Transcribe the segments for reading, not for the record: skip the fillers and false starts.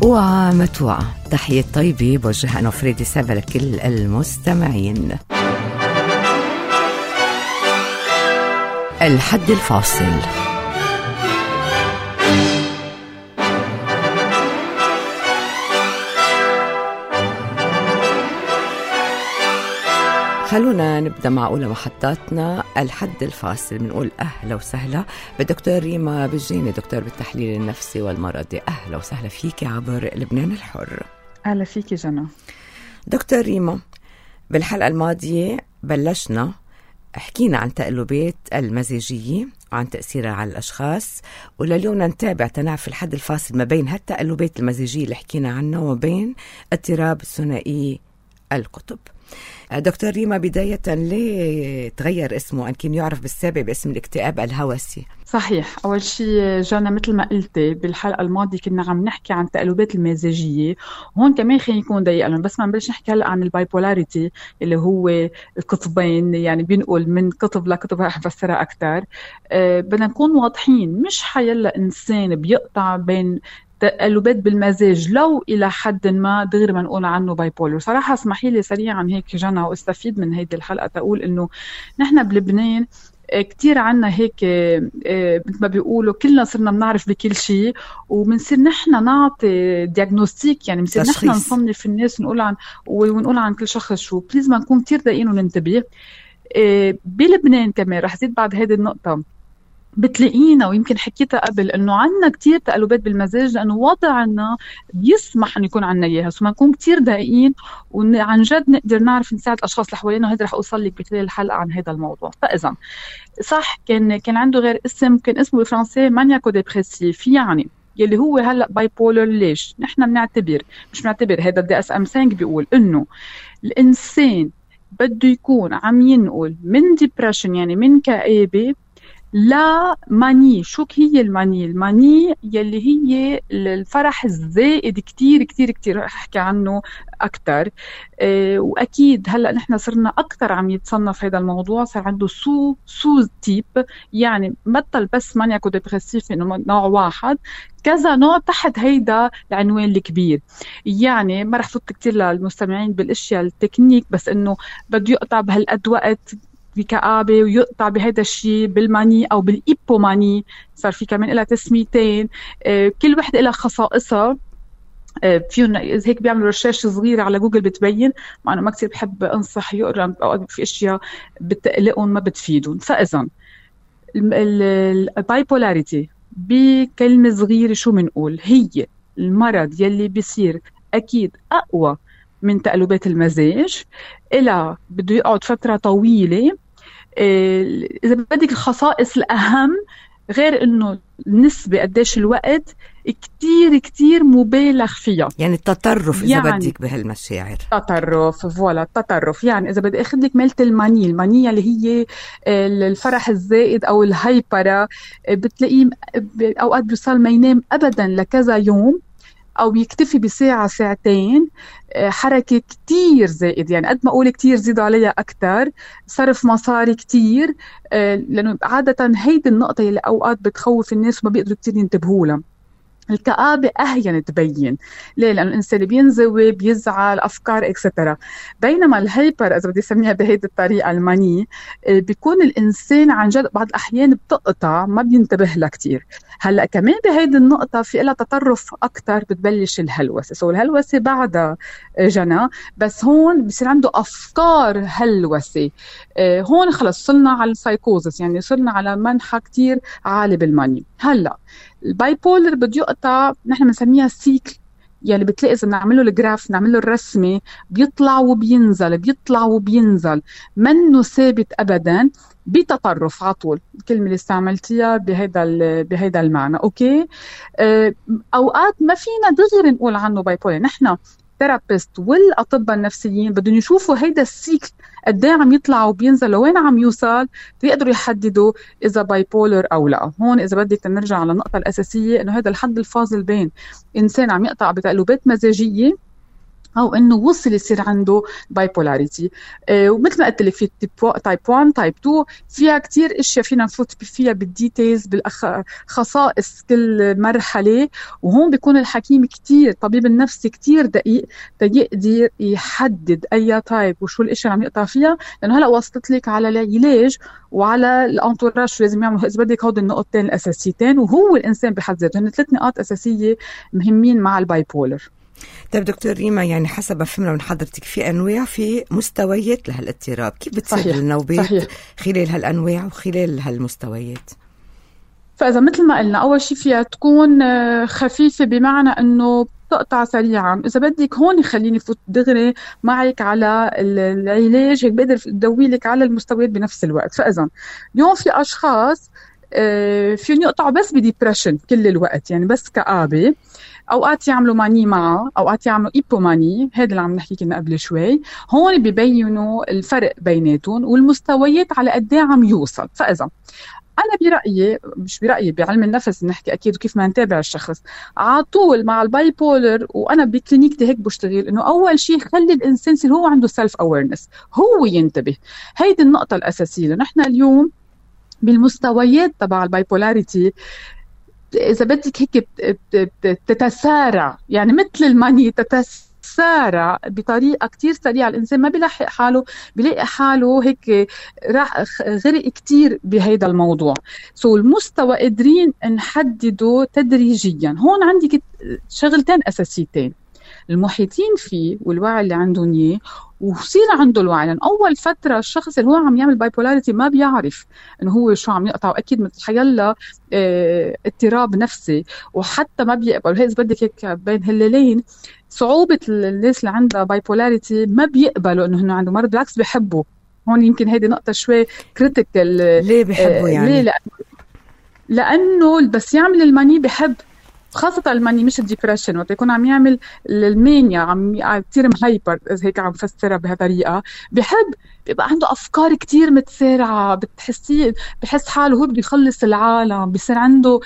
ومتوعة. تحية طيبة بوجهها أنا فريدي سابا لكل المستمعين. الحد الفاصل. خلونا نبدأ مع أولى محطاتنا الحد الفاصل. بنقول أهلا وسهلا بالدكتور ريما بجيني، دكتور بالتحليل النفسي والمرضي. أهلا وسهلا فيك عبر لبنان الحر. أهلا فيك جنى. دكتور ريما، بالحلقة الماضية بلشنا حكينا عن تقلبات المزاجية وعن تأثيرها على الأشخاص، ولليوم نتابع تنعرف الحد الفاصل ما بين هالتقلبات المزاجية اللي حكينا عنها وما بين اضطراب ثنائي القطب. دكتور ريما، بداية ليه تغير اسمه؟ أن كان يعرف بالسابق باسم الاكتئاب الهوسي. صحيح. أول شيء جانا مثل ما قلتي بالحلقة الماضية كنا عم نحكي عن تقلبات المزاجية، هون كمان خلينا نكون ضيقة بس ما نبلش نحكي هلأ عن البايبولاريتي اللي هو القطبين، يعني بينقل من قطب لقطب. رح أفسرها أكتر. بدنا نكون واضحين، مش حيلا إنسان بيقطع بين تقلبات بالمزاج لو إلى حد ما دغري ما نقول عنه بايبولر. صراحة اسمحي لي سريعا هيك جنى واستفيد من هيدي الحلقة تقول إنه نحن بلبنان كتير عنا هيك مثل ما بيقولوا كلنا صرنا بنعرف بكل شيء، وبنصير نحن نعطي دياغنوستيك، يعني بنصير نحن نصنف الناس ونقول عن كل شخص شو. بليز ما نكون كتير دقيقين وننتبه. بلبنان كمان رح زيد بعد هذه النقطة، بتلاقينا ويمكن حكيتها قبل انه عنا كتير تقلبات بالمزاج لانه وضعنا بيسمح انه يكون عنا اياها، سو ما نكون كتير دقيقين وعن جد نقدر نعرف نساعد الاشخاص اللي حوالينا. وهذا رح اوصل لك بخلال الحلقه عن هذا الموضوع. فاذا صح كان عنده غير اسم، كان اسمه بالفرنسي مانياكو ديبريسيف، يعني يلي هو هلا باي بولر. ليش نحن مش بنعتبر هذا الدي اس ام 5 بيقول انه الانسان بده يكون عم ينقل من ديبريشن، يعني من كآبة، لا ماني. شو هي الماني؟ الماني يلي هي الفرح الزائد كتير كتير كتير، رح أحكي عنه أكتر. وأكيد هلأ نحن صرنا أكتر عم يتصنف هذا الموضوع، صار عنده سو تيب، يعني بطل بس مانياكو ديبريسيف إنه نوع واحد، كذا نوع تحت هيدا العنوان الكبير. يعني ما رح فوت كتير للمستمعين بالاشياء التكنيك، بس إنه بده يقطع بهالقد وقت بكآبة ويقطع بهذا الشيء بالماني أو بالإيبوماني. صار في كمان لها تسميتين، كل وحدة لها خصائصها. فيهم هيك بيعملوا رشاش صغيرة على جوجل بتبين، مع أنه ما كتير بحب أنصح يقرأ أو في أشياء بتقلقهم ما بتفيدهم. فإذا البايبولاريتي بكلمة صغيرة شو منقول؟ هي المرض يلي بيصير أكيد أقوى من تقلبات المزاج، إلى بده يقعد فترة طويلة. إذا بدك الخصائص الأهم، غير إنه النسبة قديش الوقت كتير كتير مبالغ فيها، يعني التطرف إذا يعني بدك بهالمشاعر. التطرف يعني إذا بدي أخذ لك مالت المانية اللي هي الفرح الزائد أو الهايبرا، بتلاقيه أوقات بيوصل ما ينام أبدا لكذا يوم، أو يكتفي بساعة ساعتين، حركة كتير زائد، يعني قد ما أقول كتير زيدوا عليها أكتر، صرف مصاري كتير. لأنه عادة هيدي النقطة اللي أوقات بتخوف الناس وما بيقدروا كتير ينتبهوا لها. الكآبة أهين تبين. ليه؟ لأن الإنسان بينزوي، بيزعل، أفكار إكسترا. بينما الهايبر إذا بدي أسميها بهيدي الطريقة الماني، بيكون الإنسان عن جد بعض الأحيان بتقطع ما بينتبه لها كتير. هلأ كمان بهيدي النقطة في لها تطرف أكتر، بتبلش الهلوسة. الهلوسة بعدها جنى، بس هون بيصير عنده أفكار هلوسة. هون خلص صلنا على السايكوزس، يعني صلنا على منحى كتير عالي بالماني. هلأ البايبولر بده يقطع، نحن بنسميها السيكل، يعني بتلاقي إذا نعمله الجراف، نعمله الرسمة، بيطلع وبينزل، منه ثابت أبدا، بتطرف عطول. الكلمة اللي استعملتيها بهيدا المعنى. أوكي. أوقات ما فينا دغري نقول عنه بايبولر. نحن ثيرابيست والأطباء النفسيين بدهم يشوفوا هيدا السيكل قد ايه عم يطلع وبينزل، لوين عم يوصل، يقدروا يحددوا إذا بايبولر أو لا. هون إذا بدك نرجع على النقطة الأساسية، إنه هذا الحد الفاصل بين إنسان عم يقطع بتقلبات مزاجية أو إنه وصل يصير عنده بايبولاريتي. ومثل ما قلت لك في تايب 1 تايب 2 فيها كتير اشياء فينا نفوت فيها بالديتيلز بالخصائص كل مرحله، وهون بيكون الحكيم كتير طبيب النفسي كتير دقيق تيقدر يحدد اي تايب وشو الاشياء اللي عم يقطع فيها، لانه هلا وصلت لك على العلاج وعلى الانتوراج شو لازم يعملوا اذا بدك هودي النقطتين الاساسيتين، وهو الانسان بحد ذاته. هن 3 نقاط اساسيه مهمين مع البايبولر. طيب دكتور ريما، يعني حسب ما فهمنا من حضرتك في أنواع في مستويات لهالاضطراب، كيف بتصير النوبات خلال هالأنواع وخلال هالمستويات؟ فإذا مثل ما قلنا أول شيء فيها تكون خفيفة بمعنى أنه تقطع سريعا. إذا بدك هون خليني فوت دغري معك على العلاج، هيك بقدر دوي لك على المستويات بنفس الوقت. فإذا اليوم في أشخاص فيهم يقطعوا بس بديبريشن كل الوقت، يعني بس كآبة، اوقات يعملوا ماني معه، اوقات يعملوا ايبوماني، هذا اللي عم نحكي كنا قبل شوي. هون ببينوا الفرق بيناتهم والمستويات على قد ايه عم يوصل. فاذا انا برايي، مش برايي، بعلم النفس نحكي اكيد وكيف ما نتابع الشخص على طول مع الباي بولر، وانا بكلينيكتي هيك بشتغل، انه اول شيء خلي الانسان يصير هو عنده سيلف اويرنس، هو ينتبه. هيدي النقطه الاساسيه. نحن اليوم بالمستويات تبع البايبولاريتي إذا بدك هيك تتسارع، يعني مثل الماني تتسارع بطريقة كتير سريعة. الإنسان ما بيلحق حاله، بيلاقي حاله هيك راح غرق كتير بهيدا الموضوع. المستوى قادرين نحدده تدريجيا. هون عندك شغلتين أساسيتين، المحيطين فيه والوعي اللي عندهم إياه، وصير عنده الوعي. لأن أول فترة الشخص اللي هو عم يعمل بايبولاريتي ما بيعرف إنه هو شو عم يقطع، وأكيد مثل حيلا اضطراب نفسي، وحتى ما بيقبل. هيك بدك هيك بين هالليلين صعوبة الناس اللي عندها بايبولاريتي ما بيقبلوا إنه عنده مرض، بالعكس بيحبوا. هون يمكن هيدي نقطة شوي كريتيكال. ليه بيحبوا يعني؟ ليه؟ لأنه بس يعمل الماني بحب، خاصة الماني مش الديبريشن، وقت يكون عم يعمل المانيا عم كتير مهايبر، إذا هيك عم فسرها بهالطريقة، بحب بيبقى عنده أفكار كتير متسارعة، بتحسيه بحس حاله هو بده يخلص العالم، بيصير عنده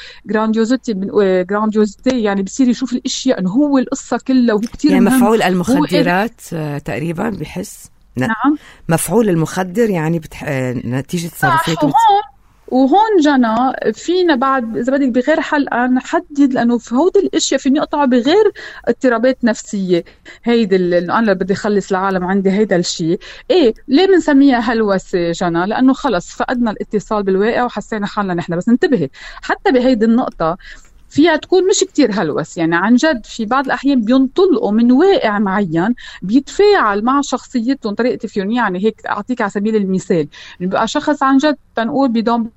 جرانديوزيتي، يعني بيصير يشوف الأشياء إنه هو القصة كلها وهو كتير يعني مفعول المخدرات تقريبا بحس. نعم مفعول المخدر يعني نتيجة تصرفاته. وهون جنى فينا بعد إذا بدك بغير حلقة نحدد، لأنه في هودي الأشياء فيني أقطع بغير اضطرابات نفسية. هيدا اللي أنا بدي خلص العالم عندي هيدا الشيء. إيه ليه بنسميها هلوسة جنى؟ لأنه خلص فقدنا الاتصال بالواقع وحسينا حالنا نحن. بس انتبهي حتى بهيدي النقطة فيها تكون مش كتير هلوس، يعني عن جد في بعض الأحيان بينطلقوا من واقع معين بيتفاعل مع شخصيتهم طريقة فيهم. يعني هيك أعطيك على سبيل المثال، بيبقى شخص عن جد تنقول بدون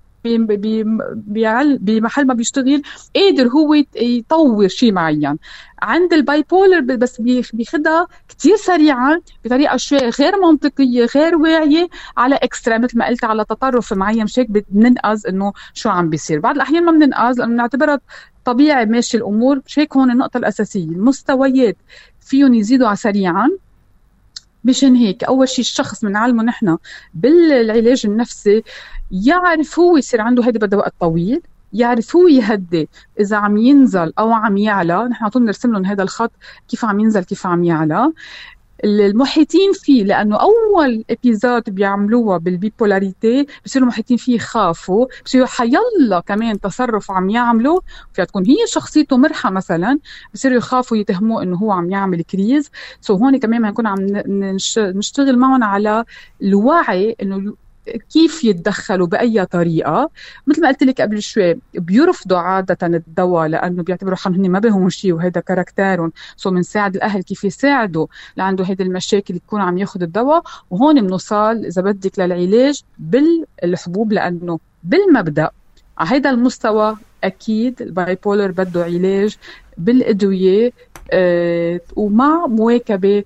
بمحل ما بيشتغل قادر هو يطور شيء معين. عند البايبولر بس بياخدها كتير سريعا بطريقة شوي غير منطقية غير واعية على اكسترا، مثل ما قلت على تطرف معين. مش هيك بننقذ انه شو عم بيصير. بعض الأحيان ما بننقذ لأنه نعتبرها طبيعي ماشي الأمور. مش هيك هون النقطة الأساسية، المستويات فيهم يزيدوا سريعا. مشان هيك أول شيء الشخص بنعلمه نحن بالعلاج النفسي يعرف هو يصير عنده هيدا بده وقت طويل، يعرف هو يهدي إذا عم ينزل أو عم يعلى. نحن عطول نرسم لهم هذا الخط كيف عم ينزل كيف عم يعلى. المحيطين فيه، لأنه أول إبيزود بيعملوها بالبيبولاريتي بيصيروا محيطين فيه يخافوا، بيصيروا حيلا كمان تصرف عم يعملوا فيها تكون هي شخصيته مرحة مثلا، بيصيروا يخافوا يتهموه إنه هو عم يعمل كريز. هون كمان هنكون عم نشتغل معهم على الوعي إنه كيف يتدخلوا بأي طريقة. مثل ما قلت لك قبل شوي بيرفضوا عادة الدواء لأنه بيعتبروا حالهم ما بهم شيء وهذا كاركترهم. بنساعد الأهل كيف يساعدوا لعنده هيدي المشاكل يكون عم ياخد الدواء. وهون بنوصل إذا بدك للعلاج بالحبوب، لأنه بالمبدأ على هيدا المستوى أكيد البايبولر بده علاج بالأدوية ومع مواكبة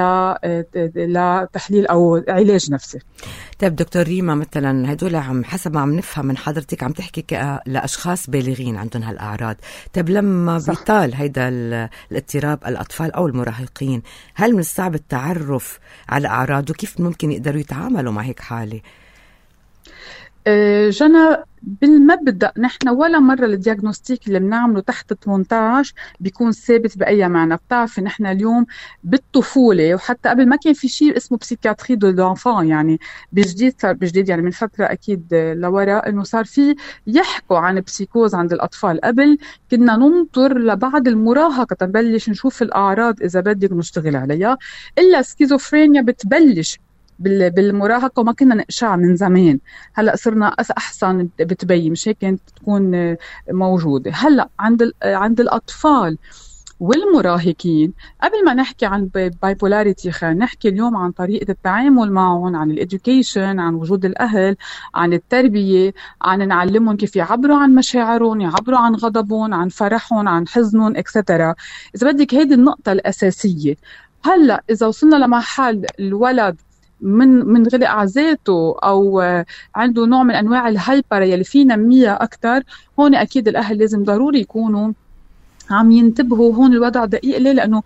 لتحليل أو علاج نفسي. طيب دكتور ريما، مثلا هدول عم حسب ما عم نفهم من حضرتك عم تحكي لأشخاص بالغين عندهم هالأعراض. طيب لما بيطال هيدا الاضطراب الأطفال أو المراهقين، هل من الصعب التعرف على أعراضه؟ كيف ممكن يقدروا يتعاملوا مع هيك حالة؟ جنى، بالمبدأ نحن ولا مرة الدياغنوستيك اللي بنعمله تحت 18 بيكون ثابت بأي معنى. بتعرفي نحن اليوم بالطفولة، وحتى قبل ما كان في شيء اسمه بسيكاتري دو لانفان، يعني بجديد صار بجديد، يعني من فترة أكيد لورا، إنه صار في يحكوا عن بسيكوز عند الأطفال. قبل كنا ننطر لبعد المراهقة تنبلش نشوف الأعراض إذا بدك نشتغل عليها، إلا سكيزوفرينيا بتبلش بالمراهقة، وما كنا نقشع من زمان. هلا صرنا أحسن بتبين، مش هيك كانت تكون موجودة. هلا عند الأطفال والمراهقين، قبل ما نحكي عن بايبولاريتي خلينا نحكي اليوم عن طريقة التعامل معهم، عن الإديوكيشن، عن وجود الأهل، عن التربية، عن نعلمهم كيف يعبروا عن مشاعرهم، يعبروا عن غضبهم، عن فرحهم، عن حزنهم، اكسترا. إذا بدك هيدي النقطة الأساسية. هلا إذا وصلنا لمحل الولد من غلق على ذاته، او عنده نوع من انواع الهايبر يلي فينا نميها اكثر، هون اكيد الاهل لازم ضروري يكونوا عم ينتبهوا. هون الوضع دقيق. ليه؟ لانه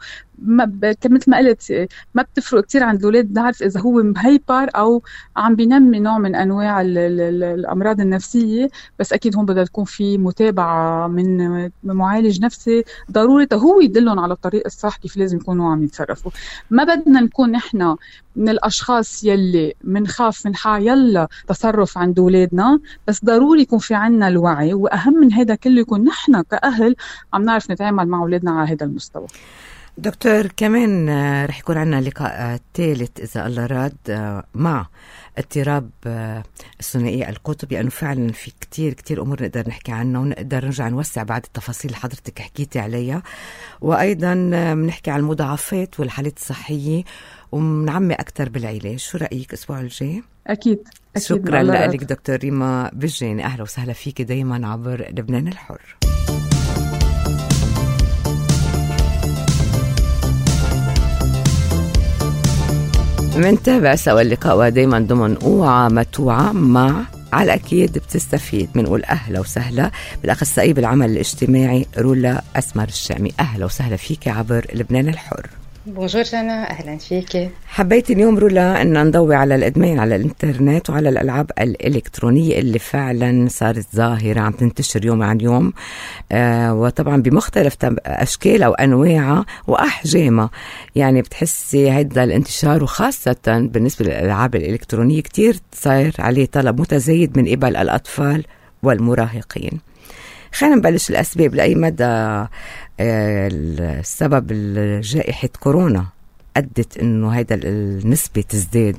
مثل ما قلت ما بتفرق كتير عند الاولاد، نعرف اذا هو مهيبر او عم بينمي نوع من انواع الامراض النفسيه. بس اكيد هون بدها تكون في متابعه من معالج نفسي ضروري، هو يدلهم على الطريق الصح كيف لازم يكونوا عم يتصرفوا. ما بدنا نكون نحن من الاشخاص يلي منخاف من يلا تصرف عند اولادنا، بس ضروري يكون في عنا الوعي، واهم من هذا كله يكون نحن كاهل عم نعرف نتعامل مع اولادنا على هذا المستوى. دكتور، كمان رح يكون عنا لقاء ثالث إذا الله راد مع اضطراب الثنائي القطب، لأنه فعلا في كتير أمور نقدر نحكي عنها، ونقدر نرجع نوسع بعض التفاصيل اللي حضرتك حكيتي عليها، وأيضا بنحكي عن المضاعفات والحالات الصحية، ومنعمي أكتر بالعلاج. شو رأيك الأسبوع الجاي؟ أكيد. شكرا لك دكتور ريما بجاني، أهلا وسهلا فيك دايما عبر لبنان الحر. منتابع سوا اللقاء، ودايما ضمن اوعى متوعى مع على الأكيد بتستفيد. بنقول أهلا وسهلا بالأخصائي بالعمل الاجتماعي رولا أسمر الشامي. أهلا وسهلا فيك عبر لبنان الحر. بونجور جانا، أهلا فيك. حبيت اليوم رولا أن نضوي على الإدمان على الإنترنت وعلى الألعاب الإلكترونية اللي فعلا صارت ظاهرة عم تنتشر يوم عن يوم، وطبعا بمختلف أشكالها وأنواعها وأحجامها. يعني بتحسي هذا الانتشار، وخاصة بالنسبة للألعاب الإلكترونية كتير صار عليه طلب متزايد من قبل الأطفال والمراهقين. خلينا نبلش الأسباب. لأي مدى السبب جائحة كورونا أدت إنه هيدا النسبة تزداد؟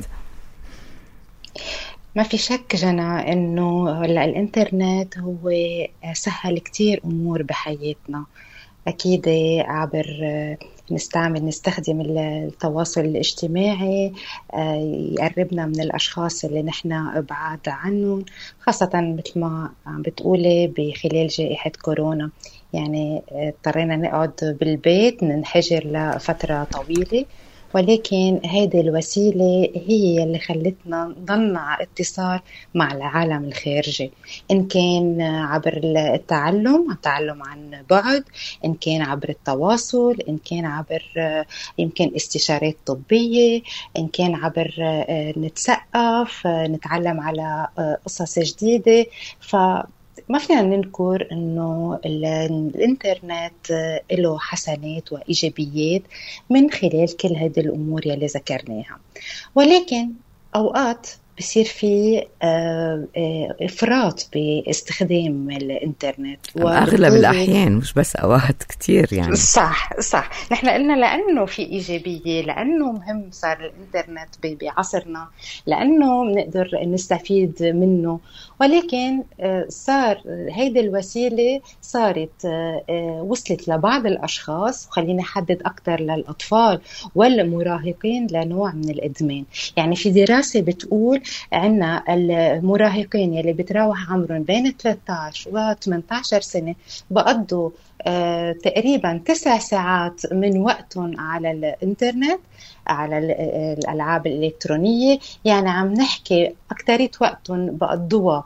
ما في شك جنا إنه الإنترنت هو سهل كتير أمور بحياتنا. أكيد عبر نستخدم التواصل الاجتماعي يقربنا من الأشخاص اللي نحن بعاد عنهم، خاصة مثل ما عم بتقولي بخلال جائحة كورونا. يعني اضطرينا نقعد بالبيت ننحجر لفترة طويلة، ولكن هذه الوسيلة هي اللي خلتنا نضلنا على اتصال مع العالم الخارجي، إن كان عبر التعلم عن بعد، إن كان عبر التواصل، إن كان عبر يمكن استشارات طبية، إن كان عبر نتثقف نتعلم على قصص جديدة. ما فينا ننكر إنه الإنترنت له حسنات وإيجابيات من خلال كل هذه الأمور يلي ذكرناها، ولكن أوقات بصير في إفراط باستخدام الإنترنت، أغلب الأحيان مش بس أوقات كتير. يعني صح. نحن قلنا لأنه في إيجابية، لأنه مهم صار الإنترنت بعصرنا، لأنه نقدر نستفيد منه، ولكن صار هيدي الوسيلة صارت وصلت لبعض الأشخاص، وخلينا نحدد أكتر للأطفال والمراهقين، لنوع من الإدمان. يعني في دراسة بتقول عنا المراهقين يلي بتراوح عمرهم بين 13 و 18 سنة بقضوا تقريبا 9 ساعات من وقتهم على الإنترنت، على الألعاب الإلكترونية. يعني عم نحكي أكترية وقتهم بقضوها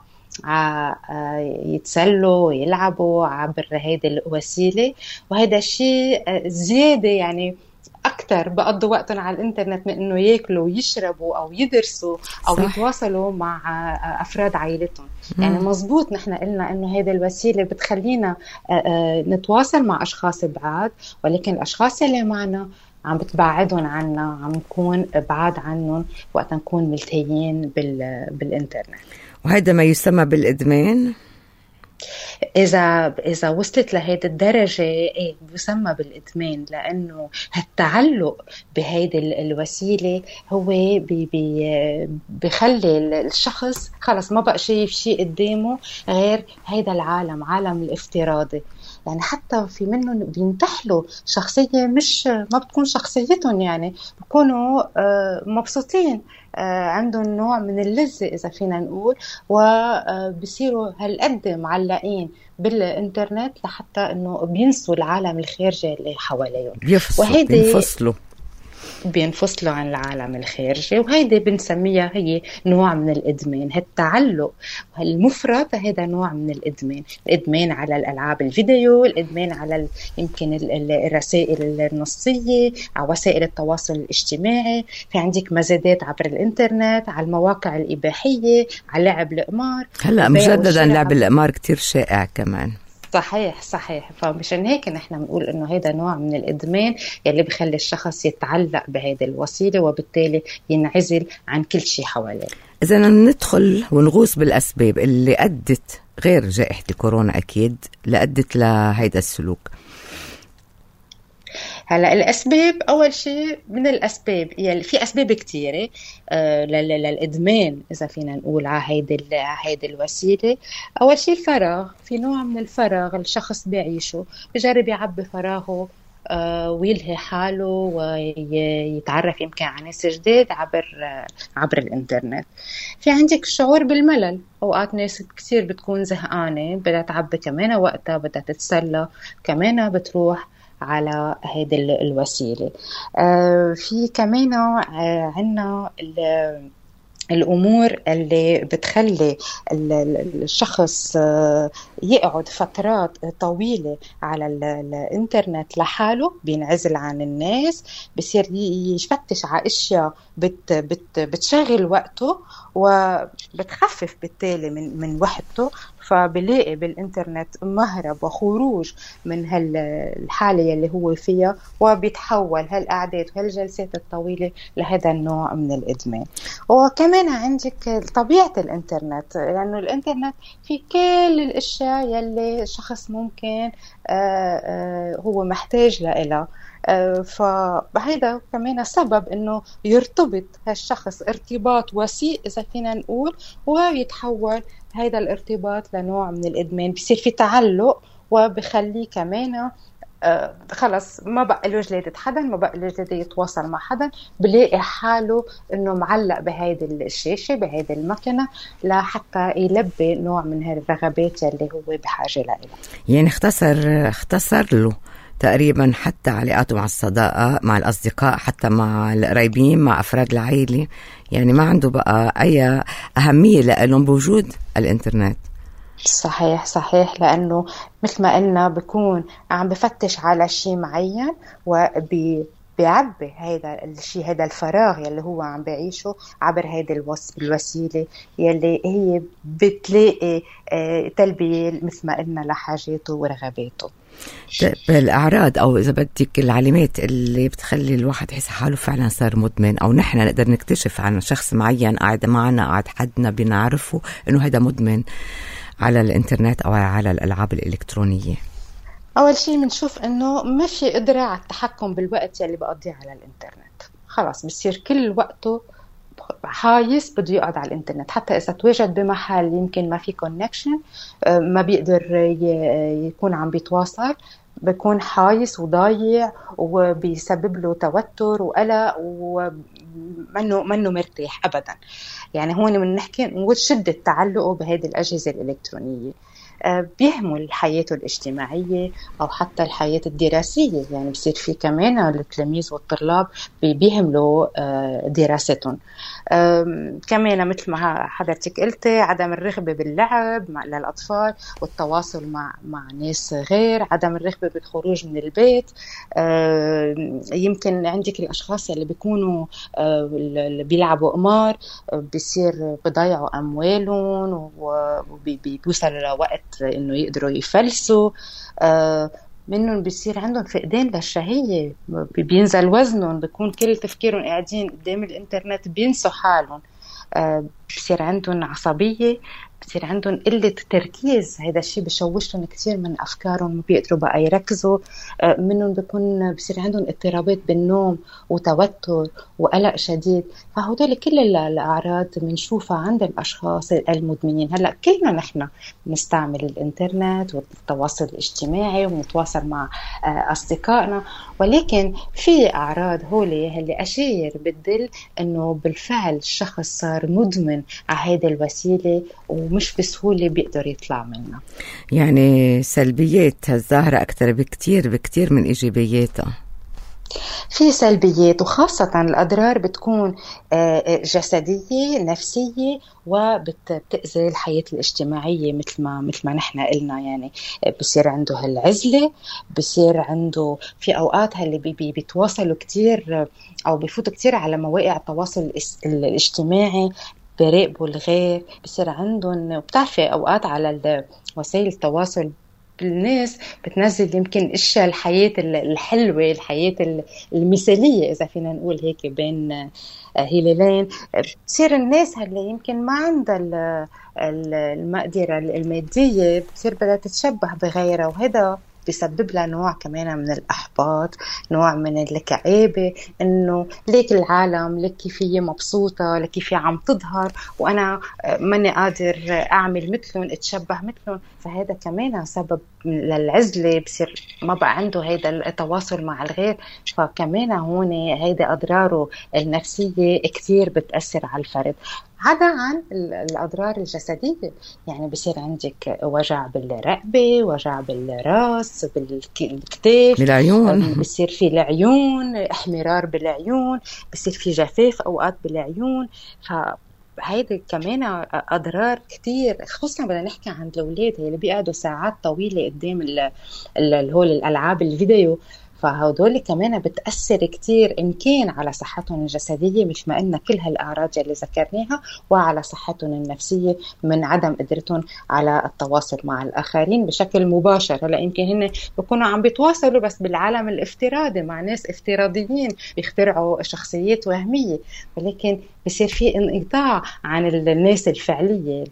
يتسلوا ويلعبوا عبر هذه الوسيلة، وهذا الشيء زيادة يعني أكتر أكتر بقضوا وقتهم على الإنترنت من إنه يأكلوا ويشربوا أو يدرسوا أو صح. يتواصلوا مع أفراد عائلتهم. يعني مزبوط نحن قلنا إنه هذه الوسيلة بتخلينا نتواصل مع أشخاص بعاد، ولكن الأشخاص اللي معنا عم بتبعدهم عنا، عم نكون بعاد عنهم وقت نكون ملتهيين بالإنترنت. وهذا ما يسمى بالإدمان. إذا وصلت لهيدي الدرجة بيسمى بالإدمان، لأنه التعلق بهيدي الوسيلة هو بيخلي الشخص خلص ما بقى شايف شيء قدامه غير هيدا العالم، عالم الافتراضي. يعني حتى في منهم بينتحلوا شخصية مش ما بتكون شخصيتهم، يعني بيكونوا مبسوطين، عندهم نوع من اللذة إذا فينا نقول، وبيصيروا هالقد معلقين بالإنترنت لحتى إنه بينسوا العالم الخارجي اللي حواليهم، بينفصلوا عن العالم الخارجي. وهيدي بنسميها هي نوع من الإدمان. هالتعلق المفرط هذا نوع من الإدمان. الإدمان على الألعاب الفيديو، الإدمان على يمكن الرسائل النصية، على وسائل التواصل الاجتماعي. في عندك مزادات عبر الإنترنت، على المواقع الإباحية، على لعب القمار. هلأ مجددا لعب القمار كتير شائع كمان. صحيح. فمشان هيك نحن بنقول إنه هذا نوع من الإدمان يلي بخلي الشخص يتعلق بهذه الوسيلة، وبالتالي ينعزل عن كل شيء حواليه. إذا ندخل ونغوص بالأسباب اللي أدت، غير جائحة الكورونا أكيد، لأدت لهذا السلوك. هلا الأسباب، أول شيء من الأسباب يعني في أسباب كتيرة للإدمان إذا فينا نقول على هيدي الوسيلة. أول شيء الفراغ، في نوع من الفراغ الشخص بيعيشه، بجرب يعبي فراغه ويلهي حاله ويتعرف يمكن على ناس جديد عبر الإنترنت. في عندك الشعور بالملل، أوقات ناس كتير بتكون زهقانة، بدها تعبي كمان وقتها، بدها تتسلى كمان، بتروح على هذه الوسيلة. في كمان عنا الأمور اللي بتخلي الشخص يقعد فترات طويلة على الإنترنت لحاله، بينعزل عن الناس، بصير يفتش على أشياء بتشغل وقته وبتخفف بالتالي من وحدته. فبلاقي بالإنترنت مهرب وخروج من هالحالة اللي هو فيها، وبيتحول هالقعدات وهالجلسات الطويلة لهذا النوع من الإدمان. وكمان عندك طبيعة الإنترنت، لأنه يعني الإنترنت في كل الأشياء يلي شخص ممكن هو محتاج لها. فهذا كمان سبب إنه يرتبط هالشخص ارتباط وثيق إذا فينا نقول، ويتحول هذا الارتباط لنوع من الإدمان. بيصير في تعلق، وبخليه كمان خلص ما بقى له جلادة حدا، ما بقى له جلادة يتواصل مع حدا، بلاقي حاله إنه معلق بهيدي الشاشة، بهيدي المكنة، لحتى يلبي نوع من هذه الرغبات اللي هو بحاجة لها. يعني اختصر له تقريبا حتى علاقاته مع الصداقة، مع الأصدقاء، حتى مع القريبين، مع أفراد العائلة. يعني ما عنده بقى أي أهمية لهم بوجود الإنترنت. صحيح، لأنه مثل ما قلنا بيكون عم بفتش على شيء معين، بيعبي هذا الشيء، هذا الفراغ يلي هو عم بعيشه عبر هذه الوسيلة يلي هي بتلاقي تلبية مثل ما قلنا لحاجاته ورغباته. الأعراض أو إذا بدك العلامات اللي بتخلي الواحد يحس حاله فعلا صار مدمن، أو نحن نقدر نكتشف عن شخص معين قاعد معنا، قاعد حدنا بنعرفه إنه هذا مدمن على الإنترنت أو على الألعاب الإلكترونية. أول شيء بنشوف إنه ما في قدرة على التحكم بالوقت اللي بقضيه على الإنترنت. خلاص بصير كل وقته حايس بده يقعد على الإنترنت، حتى إذا تواجد بمحل يمكن ما في كونكشن، ما بيقدر يكون عم بيتواصل، بيكون حايس وضايع، وبيسبب له توتر وقلق، ومنه مرتاح أبدا. يعني هون بنحكي نقول شدة تعلقه بهذه الأجهزة الإلكترونية. بيهمل حياته الاجتماعية أو حتى الحياة الدراسية. يعني بصير في كمان التلاميذ والطلاب بيهملوا دراستهم. كمان مثل ما حضرتك قلتي عدم الرغبة باللعب للأطفال والتواصل مع ناس غير، عدم الرغبة بالخروج من البيت. يمكن عندك الأشخاص اللي بيكونوا اللي بيلعبوا قمار بيصير بضيعوا أموالهم وبيوصلوا لوقت إنه يقدروا يفلسوا. منهم بيصير عندهم فقدان للشهية، بينزل وزنهم، بيكون كل تفكيرهم قاعدين قدام الإنترنت، بينسوا حالهم. بيصير عندهم عصبية، بصير عندهم قلة تركيز، هذا الشيء بشوش لهم كثير من أفكارهم، ما بيقدروا بقى يركزوا. منهم بيكون بصير عندهم اضطرابات بالنوم وتوتر وقلق شديد. فهدول كل الأعراض بنشوفها عند الأشخاص المدمنين. هلأ كلنا نحن نستعمل الإنترنت والتواصل الاجتماعي ونتواصل مع أصدقائنا، ولكن في أعراض هولي اللي أشير بتدل أنه بالفعل الشخص صار مدمن على هذه الوسيلة ومش بسهولة بيقدر يطلع منها. يعني سلبيات هالظاهرة أكثر بكتير من إيجابياتها. في سلبيات، وخاصة الأضرار بتكون جسدية نفسية وبتأذي الحياة الاجتماعية مثل ما نحن قلنا. يعني بصير عنده هالعزلة، بصير عنده في أوقات اللي بيتواصلوا كتير أو بيفوتوا كتير على مواقع التواصل الاجتماعي، بيراقبوا الغير، بصير عندهم. بتعرفي أوقات على وسائل التواصل الناس بتنزل يمكن اشياء الحياة الحلوة، الحياة المثالية إذا فينا نقول هيك بين هلالين. بتصير الناس اللي يمكن ما عندها المقدرة المادية بتصير بدها تتشبه بغيرها، وهذا بيسبب لها نوع كمان من الإحباط، نوع من الكآبة، إنه ليك العالم لك كيف هي مبسوطة، لك كيف عم تظهر وأنا ماني قادر أعمل مثلهم، أتشبه مثلهم. فهذا كمان سبب للعزلة، بصير ما بقى عنده هيدا التواصل مع الغير. فكمان هون هيدا أضراره النفسية كتير بتأثر على الفرد. عدا عن الأضرار الجسدية، يعني بصير عندك وجع بالرقبة، وجع بالراس، بالكتاف، بالعيون، بصير في العيون احمرار بالعيون، بصير في جفاف أوقات بالعيون. فهيدا كمان أضرار كتير، خصوصا بدنا نحكي عن الأولاد اللي بيقعدوا ساعات طويلة قدام هول الألعاب الفيديو. فهدول كمان بتأثر كتير إن كان على صحتهم الجسدية مثل ما قلنا كل هالأعراض اللي ذكرناها، وعلى صحتهم النفسية من عدم قدرتهم على التواصل مع الآخرين بشكل مباشر. هلا يمكن هن بيكونوا عم بيتواصلوا بس بالعالم الافتراضي مع ناس افتراضيين بيخترعوا شخصيات وهمية، ولكن بصير في انقطاع عن الناس الفعلية.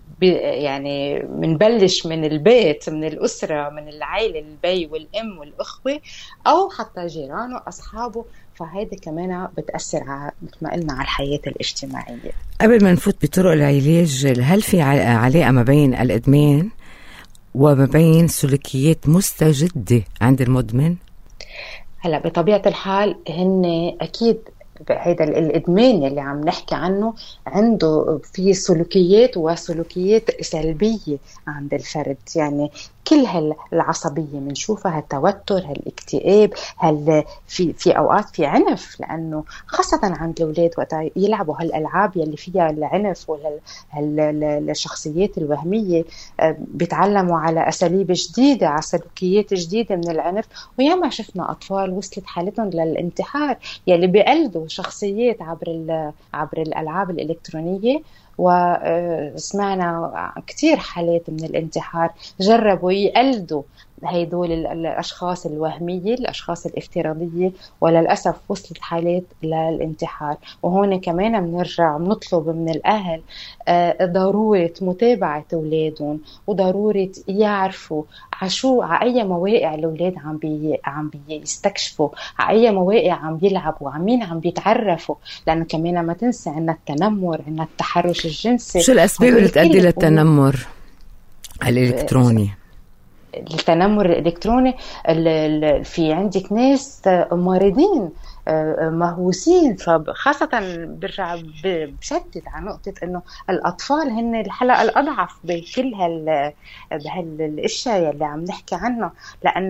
يعني منبلش من البيت، من الأسرة، من العائلة، البي والأم والأخوة أو حتى جيرانه وأصحابه. فهذا كمان بتأثر مثل ما قلنا على الحياة الاجتماعية. قبل ما نفوت بطرق العلاج، هل في علاقة ما بين الإدمان وما بين سلوكيات مستجدة عند المدمن؟ هلا بطبيعة الحال هن أكيد هذا الإدمان اللي عم نحكي عنه عنده في سلوكيات وسلوكيات سلبية عند الفرد. يعني كل هالعصبية منشوفها، هالتوتر، هالاكتئاب، في أوقات في عنف، لأنه خاصة عند الأولاد وقت يلعبوا هالألعاب يلي فيها العنف والشخصيات الوهمية بيتعلموا على أساليب جديدة، على سلوكيات جديدة من العنف. وياما شفنا أطفال وصلت حالتهم للانتحار يلي بيقلدوا شخصيات عبر الألعاب الإلكترونية. وسمعنا كتير حالات من الانتحار جربوا يقلدوا هيدول الأشخاص الوهمية، الأشخاص الافتراضية، وللأسف وصلت حالات للانتحار. وهون كمان بنرجع بنطلب من الأهل ضرورة متابعة أولادهم، وضرورة يعرفوا على أي مواقع الأولاد عم بيستكشفوا، على أي مواقع عم بيلعبوا، مين عم بيتعرفوا. لأنه كمان ما تنسى أن التنمر، أن التحرش الجنسي. شو الأسباب اللي تؤدي للتنمر الإلكتروني؟ التنمر الإلكتروني في عندك ناس مريضين مهووسين، فخاصة برجع بشدد على نقطة إنه الأطفال هن الحلقة الأضعف بكل هالأشياء اللي عم نحكي عنها، لأنه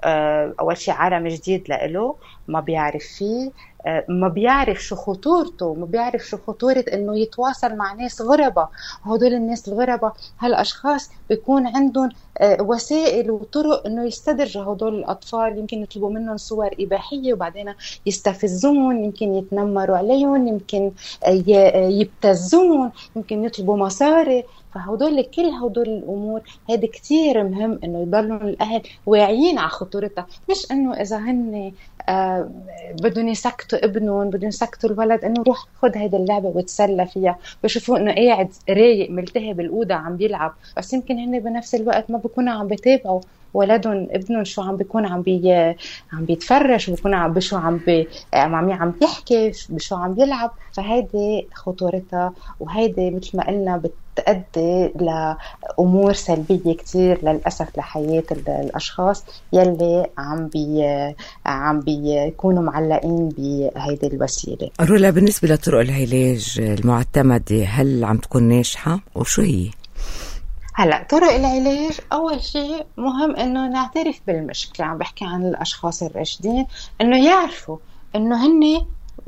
أول شيء عالم جديد لإله، ما بيعرف فيه، ما بيعرف شو خطورته، ما بيعرف شو خطورة إنه يتواصل مع ناس غربة. هدول الناس الغربة هالأشخاص بيكون عندهم وسائل وطرق إنه يستدرجوا هدول الأطفال، يمكن يطلبوا منهم صور إباحية وبعدين يستفزون، يمكن يتنمروا عليهم، يمكن يبتزون، يمكن يطلبوا مصاري. فهدول كل هدول الأمور هذا كتير مهم إنه يضلوا الأهل واعيين على خطورتها. مش إنه إذا هن بدهم يسكتوا ابنهم، بدهم يسكتوا الولد، إنه روح خد هيدا اللعبة وتسلى فيها، بشوفوا إنه قاعد رايق ملتهي بالأوضة عم بيلعب، بس يمكن هن بنفس الوقت ما بيكونوا عم بيتابعوا ولدهم ابنهم شو عم بيكون عم بيتفرج، بيكون بشو عم بيحكي، بشو عم بيلعب. فهيدي خطورتها، وهيدي مثل ما قلنا بتؤدي لأمور سلبية كتير للأسف لحياة الأشخاص يلي عم بيكونوا معلقين بهيدي الوسيلة. رولا، بالنسبة لطرق العلاج المعتمدة هل عم تكون ناجحة وشو هي؟ هلا طرق العلاج، أول شيء مهم إنه نعترف بالمشكلة. عم بحكي عن الأشخاص الراشدين، إنه يعرفوا إنه هن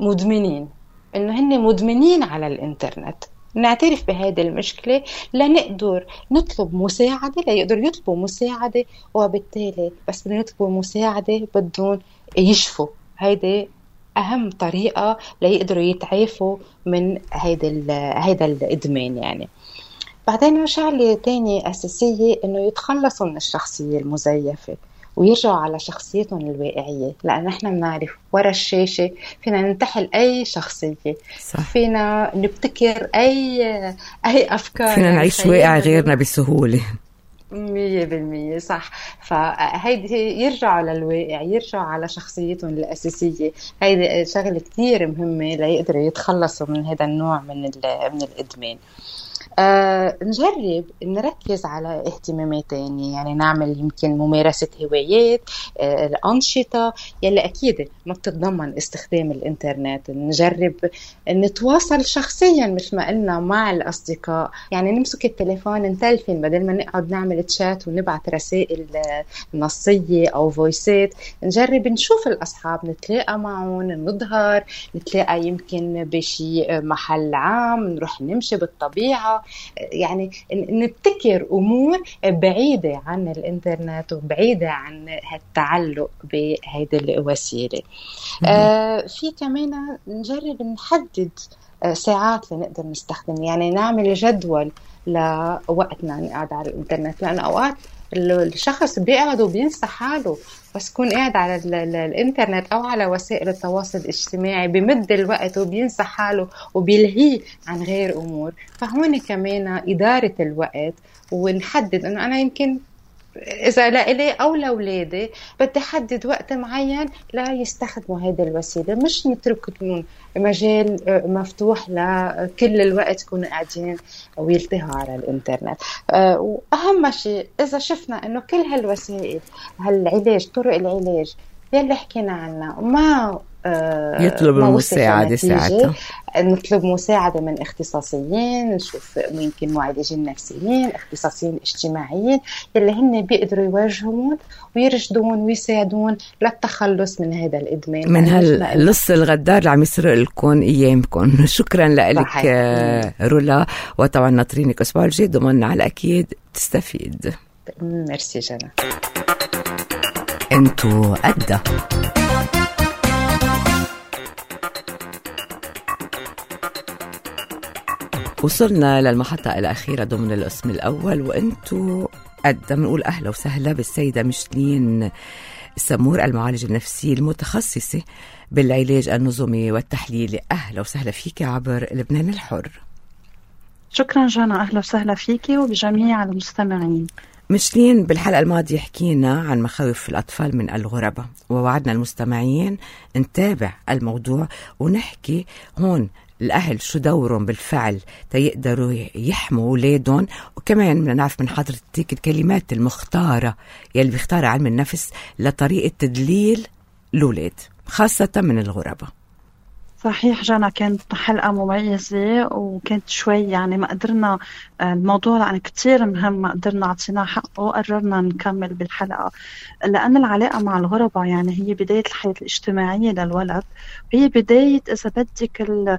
مدمنين على الإنترنت. نعترف بهذه المشكلة لنقدر نطلب مساعدة، ليقدروا يطلبوا مساعدة، وبالتالي بس بدهم يطلبوا مساعدة بدهم يشفوا. هيدي أهم طريقة ليقدروا يتعافوا من هيدا الإدمان يعني. بعدين شغلة تانية أساسية إنه يتخلصوا من الشخصية المزيفة ويرجعوا على شخصيتهم الواقعية، لأن احنا بنعرف ورا الشاشة فينا ننتحل أي شخصية. صح. فينا نبتكر أي أفكار، فينا نعيش واقع غيرنا بسهولة. 100% صح. فهيدي يرجعوا للواقع، يرجعوا على شخصيتهم الأساسية. هيدي شغلة كتير مهمة ليقدروا يتخلصوا من هذا النوع من الإدمان. نجرب نركز على اهتمامات تانية، يعني نعمل يمكن ممارسة هوايات، الأنشطة يلي أكيد ما بتتضمن استخدام الإنترنت. نجرب نتواصل شخصيا مثل ما قلنا مع الأصدقاء، يعني نمسك التليفون نتلفن بدل ما نقعد نعمل تشات ونبعت رسائل نصية أو فويسات. نجرب نشوف الأصحاب، نتلاقى معهم، نظهر، نتلاقى يمكن بشي محل عام، نروح نمشي بالطبيعة، يعني نبتكر أمور بعيدة عن الإنترنت وبعيدة عن التعلق بهذه الوسيلة. في كمان نجرب نحدد ساعات لنقدر نستخدم، يعني نعمل جدول لوقتنا نقعد على الإنترنت، لأن أوقات الشخص بيقعد وبينسى حاله، بس يكون قاعد على الإنترنت أو على وسائل التواصل الاجتماعي بمد الوقت وبينسى حاله وبيلهيه عن غير أمور. فهون كمان إدارة الوقت، ونحدد أنه أنا يمكن إذا لإلي أو لأولادي بدي حدد وقت معين لا يستخدموا هذه الوسيلة، مش نتركهم مجال مفتوح لكل الوقت يكونوا قاعدين ويلتهوا على الإنترنت. وأهم شيء إذا شفنا إنه كل هالوسائل هالعلاج، طرق العلاج يلي حكينا عنها ما يطلب المساعدة، ساعتها نطلب مساعدة من اختصاصيين، نشوف ممكن معالجين نفسيين، اختصاصيين اجتماعيين يلي هن بيقدروا يواجهون ويرشدون ويساعدون للتخلص من هذا الإدمان، من هاللص الغدار اللي عم يسرق لكم أيامكم. شكرا لك رولا، وطبعا ناطرينك أسبوع الجاي، ضمننا على أكيد تستفيد. ميرسي جنى. انتو قدّا. وصلنا للمحطة الأخيرة ضمن القسم الأول، وأنتو قدّا بنقول أهلا وسهلا بالسيدة مشلين سمور، المعالجة النفسية المتخصصة بالعلاج النظمي والتحليلي. أهلا وسهلا فيك عبر لبنان الحر. شكرا جانا، أهلا وسهلا فيك وبجميع المستمعين. مشلين، بالحلقة الماضية حكينا عن مخاوف الأطفال من الغربة، ووعدنا المستمعين نتابع الموضوع ونحكي هون الأهل شو دورهم بالفعل تيقدروا يحموا أولادهم. وكمان بدنا نعرف من حضرتك الكلمات المختارة يلي بيختارها علم النفس لطريقة تدليل الأولاد خاصة من الغربة. صحيح جانا، كانت حلقة مميزة وكانت شوي يعني ما قدرنا الموضوع يعني كتير مهم، ما قدرنا عطيناه حقه وقررنا نكمل بالحلقة. لأن العلاقة مع الغرباء يعني هي بداية الحياة الاجتماعية للولد، هي بداية إذا بدك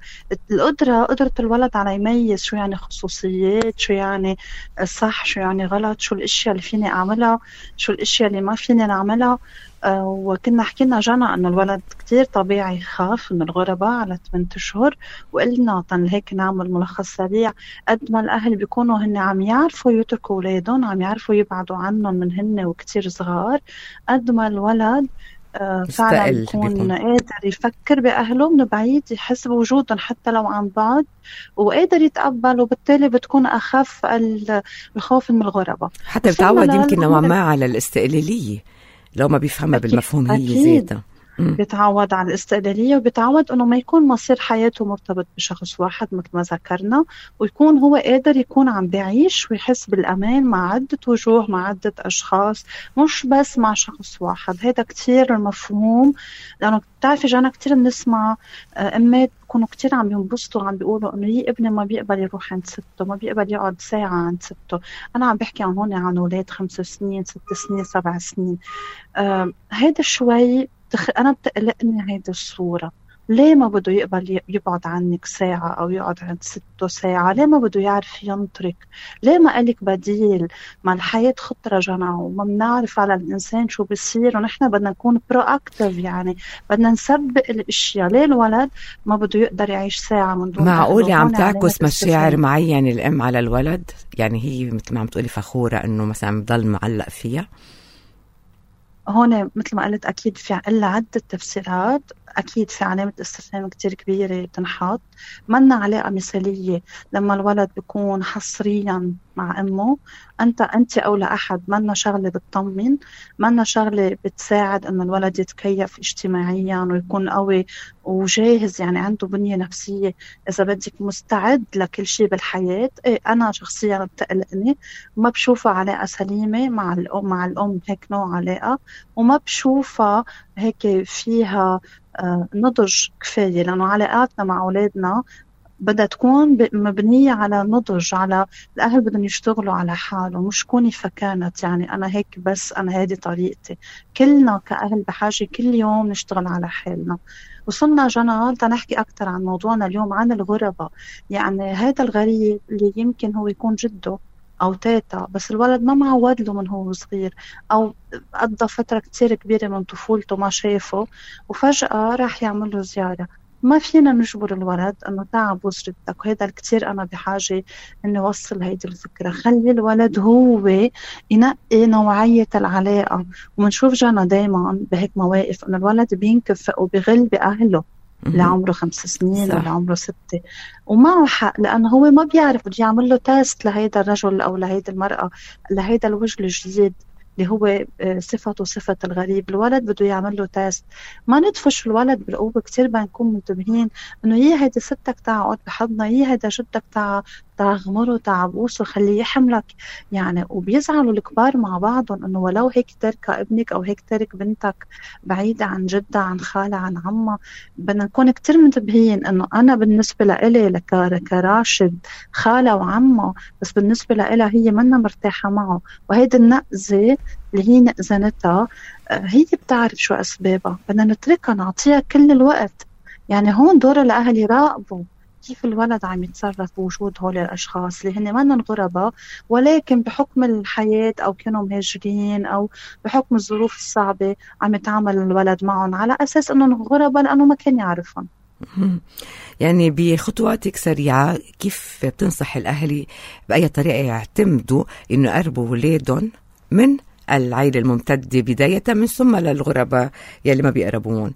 قدرة الولد على يميز شو يعني خصوصيات، شو يعني صح، شو يعني غلط، شو الأشياء اللي فيني أعملها، شو الأشياء اللي ما فيني نعملها. وكنا حكينا جانا أنه الولد كتير طبيعي يخاف من الغرباء على 8 أشهر، وقلنا هيك نعمل ملخص سريع. قد ما الأهل بيكونوا هن عم يعرفوا يتركوا أولادهم، عم يعرفوا يبعدوا عنهم من هن وكتير صغار، قد ما الولد فعلا يكون قادر يفكر بأهله من بعيد، يحس بوجودهم حتى لو عن بعد، وقادر يتقبل، وبالتالي بتكون أخف الخوف من الغرباء. حتى بتعود يمكن نوعا ما على الاستقلالية لو ما بيفهمها بالمفهوم هي ذاتها. بيتعود على الاستقلالية، وبيتعود أنه ما يكون مصير حياته مرتبط بشخص واحد مثل ما ذكرنا، ويكون هو قادر يكون عم بيعيش ويحس بالأمان مع عدة وجوه، مع عدة أشخاص، مش بس مع شخص واحد. هذا كتير مفهوم، لأنه بتعرفي جانا كتير بنسمع أمات بيكونوا كتير عم ينبسطوا، عم بيقولوا إنه هي ابني ما بيقبل يروح عند سته، ما بيقبل يقعد ساعة عند سته. أنا عم بحكي عن هون عن أولاد 5 سنين 6 سنين 7 سنين. هيدا شوي أنا بتقلقني هيدا الصورة. ليه ما بده يقبل يقعد عنك ساعة أو يقعد عند سته ساعة؟ ليه ما بده يعرف ينطرك؟ ليه ما قالك بديل؟ ما الحياة خطرة جنا، وما بنعرف على الإنسان شو بيصير، ونحن بدنا نكون برو-أكتيف، يعني بدنا نسبق الأشياء. ليه الولد ما بده يقدر يعيش ساعة من دون معقول عم تعكس مشاعر معينة الأم على الولد؟ يعني هي مثل ما عم تقولي فخورة إنه مثلا بضل معلق فيها. هون مثل ما قلت أكيد في إلا عدة تفسيرات، أكيد في علامة استفهام كتير كبيرة تنحط. منا علاقة مثالية لما الولد بيكون حصريا مع أمه، أنت أو لأحد، منا شغلة بتطمن، منا شغلة بتساعد أن الولد يتكيف اجتماعيا ويكون قوي وجاهز، يعني عنده بنية نفسية إذا بدك مستعد لكل شيء بالحياة. إيه أنا شخصيا بتقلقني، ما بشوفها علاقة سليمة مع الأم هيك نوع علاقة، وما بشوفها هيك فيها نضج كفاية، لأنه علاقاتنا مع أولادنا بدها تكون مبنية على نضج، على الأهل بدهم يشتغلوا على حالهم، مش كوني فكانت يعني أنا هيك بس، أنا هذه طريقتي. كلنا كأهل بحاجة كل يوم نشتغل على حالنا. وصلنا جنال تنحكي أكتر عن موضوعنا اليوم عن الغرباء. يعني هذا الغريب اللي يمكن هو يكون جده أو تيتا، بس الولد ما معود له من هو صغير، أو قضى فترة كتير كبيرة من طفولته ما شافه، وفجأة راح يعمل له زيارة. ما فينا نجبر الولد أنه تعب وسردك، وهذا الكتير أنا بحاجة أني أوصل هيدي الفكرة. خلي الولد هو ينقي نوعية العلاقة. ومنشوف جانا دايما بهيك مواقف أن الولد بينكفئ وبيغل بأهله لعمره 5 سنين ولا عمره 6، ومعه حق، لأنه هو ما بيعرف، بده يعمل له تيست لهيدا الرجل أو لهيدا المرأة، لهيدا الوجه الجديد اللي هو صفته صفة الغريب. الولد بده يعمل له تيست. ما ندفش الولد بالقوة. كتير بنكون منتبهين انه هي هيدا ستك تقعد بحضنها، هي هيدا جدك تغمره تعبوسه، خليه يحملك يعني. وبيزعلوا الكبار مع بعضهم انه ولو هيك ترك ابنك او هيك ترك بنتك بعيدة عن جدها، عن خالة، عن عمة. بدنا نكون كتير منتبهين انه انا بالنسبة لإلي كراشد خالة وعمة، بس بالنسبة لإلها هي منا مرتاحة معه، وهيدي النقزة اللي هي نقزنتها هي بتعرف شو أسبابها. بدنا نتركها، نعطيها كل الوقت. يعني هون دور الأهل يراقبوا كيف الولد عم يتصرف بوجود هول الأشخاص اللي هن منن غرباء، ولكن بحكم الحياة أو كانوا مهاجرين أو بحكم الظروف الصعبة عم يتعامل الولد معهم على أساس أنهم غرباء لأنه ما كان يعرفهم. يعني بخطواتك سريعة كيف بتنصح الأهل بأي طريقة يعتمدوا إنه يقربوا ولادهم من العائلة الممتدة بداية من ثم للغرباء يلي ما بيقربون؟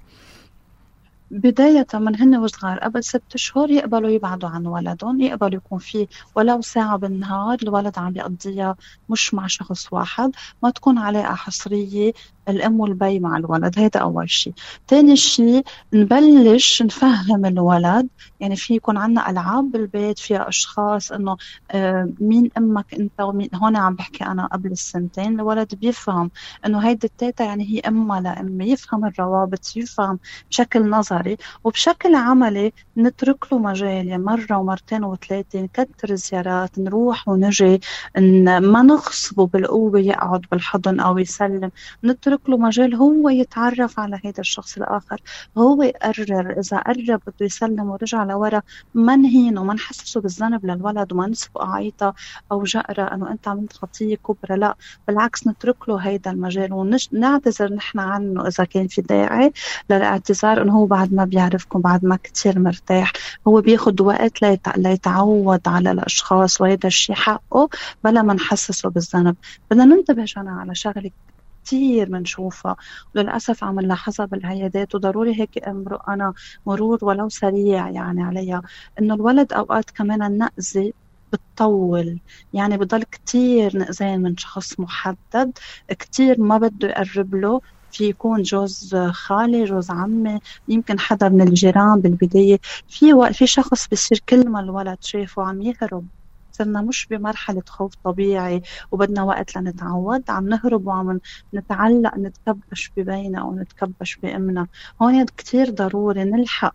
بداية من هن وصغار قبل 6 أشهر يقبلوا يبعدوا عن ولدهم، يقبلوا يكون في ولو ساعة بالنهار الولد عم يقضيها مش مع شخص واحد، ما تكون علاقة حصرية الأم والبي مع الولد. هذا أول شيء. تاني شيء نبلش نفهم الولد، يعني في يكون عنا ألعاب بالبيت فيها أشخاص إنه مين أمك أنت ومين. هون عم بحكي أنا قبل السنتين الولد بيفهم إنه هيدي التيتا يعني هي أمها لأمي، يفهم الروابط، يفهم بشكل نظري. وبشكل عملي نترك له مجال، يعني مرة ومرتين وثلاثة نكتر زيارات، نروح ونجي، ما نغصبه بالقوة يقعد بالحضن أو يسلم، نترك له مجال هو يتعرف على هذا الشخص الآخر، هو يقرر. إذا قرب بده يسلم ورجع لورا ما نهينه، ما نحسسه بالذنب للولد وما نسبقه عيطة أو جقرة أنه أنت عملت خطية كبرى، لا بالعكس نترك له هيدا المجال ونعتذر نحن عنه إذا كان في داعي للاعتذار، أنه هو بعد ما بيعرفكم، بعد ما كتير مرتاح، هو بياخد وقت ليتعود على الأشخاص، وهذا الشيء حقه بلا ما نحسسه بالذنب. بدنا ننتبه جانا على شغلة كتير منشوفها وللأسف عم نلاحظها بالعيادات، وضروري هيك أنا مرور ولو سريع يعني عليها، إنه الولد أوقات كمان النقزة بتطول، يعني بضل كتير نقزان من شخص محدد، كتير ما بده يقرب له. في يكون جوز خالي، جوز عمي، يمكن حدا من الجيران بالبداية. في شخص بيصير كل ما الولد شافه عم يهرب، صرنا مش بمرحلة خوف طبيعي وبدنا وقت لنتعود، عم نهرب وعم نتعلق، نتكبش ببينا أو نتكبش بأمنا. هون كتير ضروري نلحق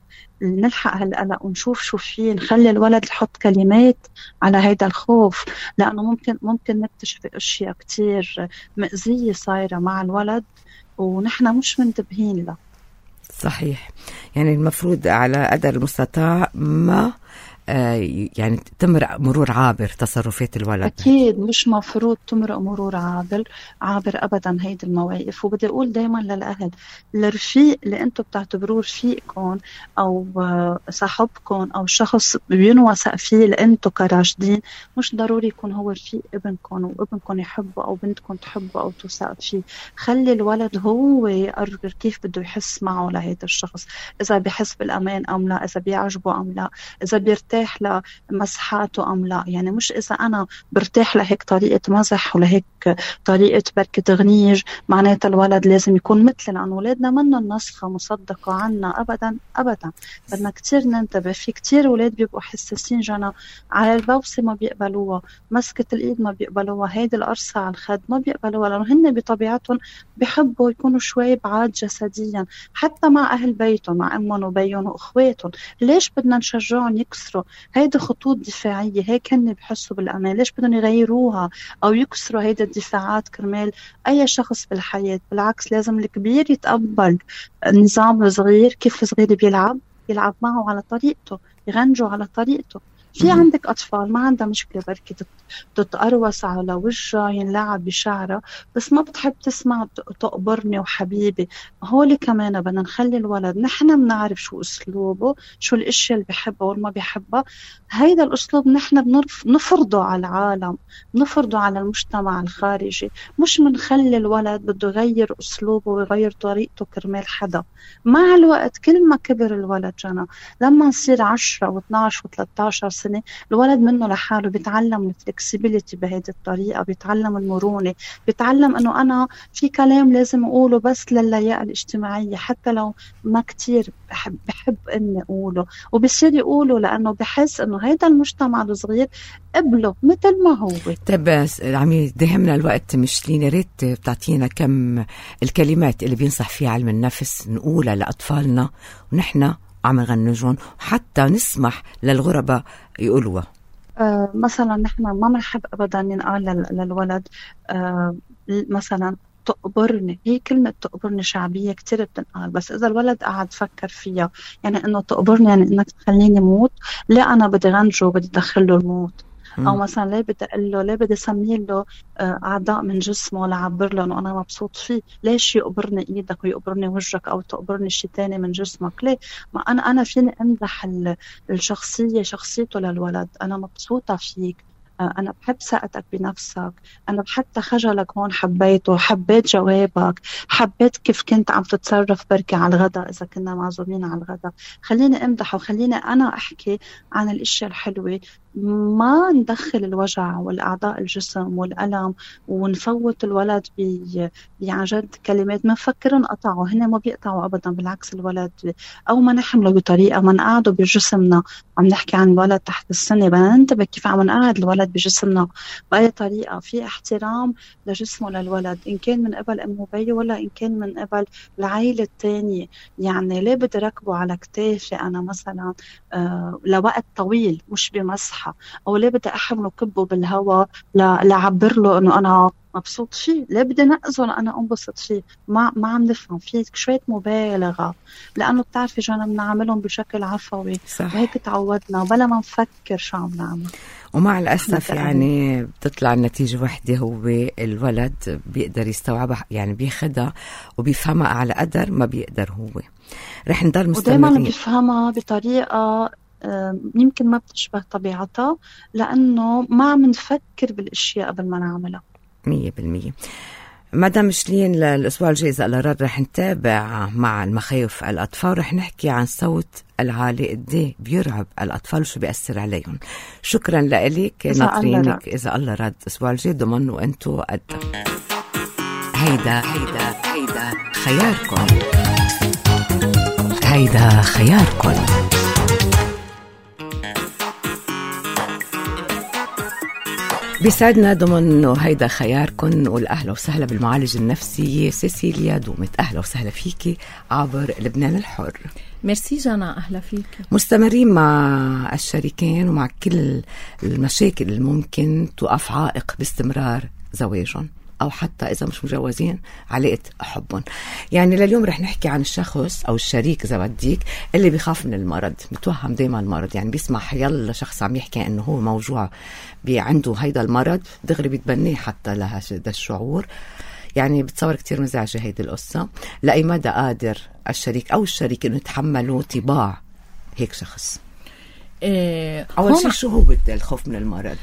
هالقلق ونشوف شو فيه، نخلي الولد يحط كلمات على هيدا الخوف، لأنه ممكن نكتشف أشياء كتير مأزية صايرة مع الولد ونحن مش منتبهين له. صحيح، يعني المفروض على قدر المستطاع ما يعني تمرق مرور عابر تصرفات الولد. أكيد مش مفروض تمرق مرور عابر أبدا هيدي المواقف. وبدي أقول دايما للأهل، الرفيق اللي أنتم بتعتبروه رفيقكم أو صاحبكم أو شخص بينوثق فيه اللي أنتم كراشدين، مش ضروري يكون هو رفيق ابنكم وابنكم يحبه أو بنتكم تحبه أو توثق فيه. خلي الولد هو يقرر كيف بده يحس معه لهيدا الشخص، إذا بيحس بالأمان أم لا، إذا بيعجبه أم لا، إذا بيرتاح لمسحاته أم لا. يعني مش إذا أنا برتاح لهيك طريقة مزح ولهيك طريقة بركة تغنيج معناتها الولد لازم يكون مثل، لأن ولادنا منه النسخة مصدقة عنا أبدا أبدا. بدنا كتير ننتبه. في كتير ولاد بيبقوا حساسين جنا على البوسة ما بيقبلوها، مسكة الإيد ما بيقبلوها، هيدي القرصة على الخد ما بيقبلوها، لأنه هن بطبيعتهم بيحبوا يكونوا شوي بعاد جسديا حتى مع أهل بيتهم، مع أمهم وبيهم وأخواتهم. ليش بدنا نشجعهم يكسروا هيدا خطوط دفاعية؟ هيك هن بحسوا بالأمان. ليش بدهم يغيروها أو يكسروا هيدا الدفاعات كرمال أي شخص بالحياة؟ بالعكس لازم الكبير يتقبل النظام الصغير، كيف الصغير يلعب معه على طريقته، يغنجوا على طريقته. في عندك أطفال ما عندها مشكلة بركي تتقروص على وجهها، ينلعب بشعرها، بس ما بتحب تسمع تقبرني وحبيبي. هولي كمان بدنا نخلي الولد نحن بنعرف شو أسلوبه، شو الأشياء اللي بحبها والما بحبها. هيدا الأسلوب نحن نفرضه على العالم، نفرضه على المجتمع الخارجي، مش منخلي الولد بده يغير أسلوبه ويغير طريقته كرمال حدا. مع الوقت كل ما كبر الولد جنا، لما نصير 10 و12 و13 سنة، الولد منه لحاله بيتعلم الفلكسبيليتي بهيدي الطريقة، بيتعلم المرونة، بيتعلم انه انا في كلام لازم اقوله بس للياقة الاجتماعية حتى لو ما كتير بحب اني اقوله، وبصير يقوله لانه بحس انه هيدا المجتمع الصغير قبله مثل ما هو. طيب بس عم يدهمنا الوقت، مشلين يا ريت بتعطينا كم الكلمات اللي بينصح فيها علم النفس نقولها لأطفالنا ونحن عم نغنجون وحتى نسمح للغرباء يقولوها. مثلا نحن ما بنحب ابدا ينقال للولد مثلا تقبرني. هي كلمة تقبرني شعبية كتير بتنقال، بس إذا الولد قاعد فكر فيها يعني إنه تقبرني يعني إنك تخليني موت، لا أنا بدي غنجه وبدي أدخله الموت. أو مثلا ليه بدي أقول له، ليه بدي أسمي له أعضاء من جسمه ولا أعبر له إنه أنا مبسوط فيه؟ ليش يقبرني إيدك ويقبرني وجهك أو تقبرني شيء تاني من جسمك؟ ليه؟ ما أنا فيني أمدح شخصيته للولد. أنا مبسوطة فيك، أنا بحب ثقتك بنفسك، أنا حتى خجلك هون حبيته، حبيت جوابك، حبيت كيف كنت عم تتصرف بركي على الغداء إذا كنا معزومين على الغداء. خليني أمدح وخليني أنا أحكي عن الأشياء الحلوة. ما ندخل الوجع والأعضاء الجسم والألم ونفوت الولد عن جد كلمات منفكر نقطعه، هن ما بيقطعوا أبدا، بالعكس الولد أو ما نحمله بطريقة ما نقعده بجسمنا. عم نحكي عن الولد تحت السنة، بدنا ننتبه كيف عم نقعد الولد بجسمنا بأي طريقة، في احترام لجسمه للولد، إن كان من قبل أمه بيه ولا إن كان من قبل العائلة التانية. يعني ليه بدي ركبه على كتافي أنا مثلا لوقت طويل مش بمسحة، أو ليه بدي أحمله كبه بالهواء لعبر له إنه أنا مبسوط فيه، ليه بدي نقزه لأنا أنبسط فيه؟ ما عم نفهم، في شوية مبالغة، لأنه بتعرفي جانا بنعملهم بشكل عفوي. صح. وهيك تعودنا بلا ما نفكر شو عم نعمل. ومع الأسف يعني بتطلع النتيجة وحدة، هو الولد بيقدر يستوعبها، يعني بياخدها وبيفهمها على قدر ما بيقدر هو. رح نضل مستمرين، ودايما بيفهمها بطريقة يمكن ما بتشبه طبيعتها، لأنه ما عم نفكر بالأشياء قبل ما نعملها. 100%. مدام شلين، الأسبوع الجاي إذا الله راد رح نتابع مع المخاوف الأطفال، رح نحكي عن صوت العالي قديه بيرعب الأطفال وشو بيأثر عليهم. شكرا لك، ناطرينك إذا الله راد الأسبوع الجاي ضمن وأنتو قد هيدا خياركم، هيدا خياركم. بيسعدنا ضمن هيدا خياركم نقول أهلا وسهلا بالمعالج النفسي سيسيليا دومت. أهلا وسهلا فيكي عبر لبنان الحر. ميرسي جانا، أهلا فيك. مستمرين مع الشريكين ومع كل المشاكل اللي ممكن توقف عائق باستمرار زواجهم، أو حتى إذا مش مجوزين علاقة حبهم. يعني لليوم رح نحكي عن الشخص أو الشريك إذا بديك اللي بيخاف من المرض، متوهم دايما المرض، يعني بيسمع حيلا شخص عم يحكي إنه هو موجوع عنده هيدا المرض دغري بيتبنيه حتى لهذا الشعور. يعني بتصور كتير مزعجة هيدي القصة. لأي مدى قادر الشريك أو الشريك إنه يتحملوا طباع هيك شخص؟ أول شيء شو هو الخوف من المرض؟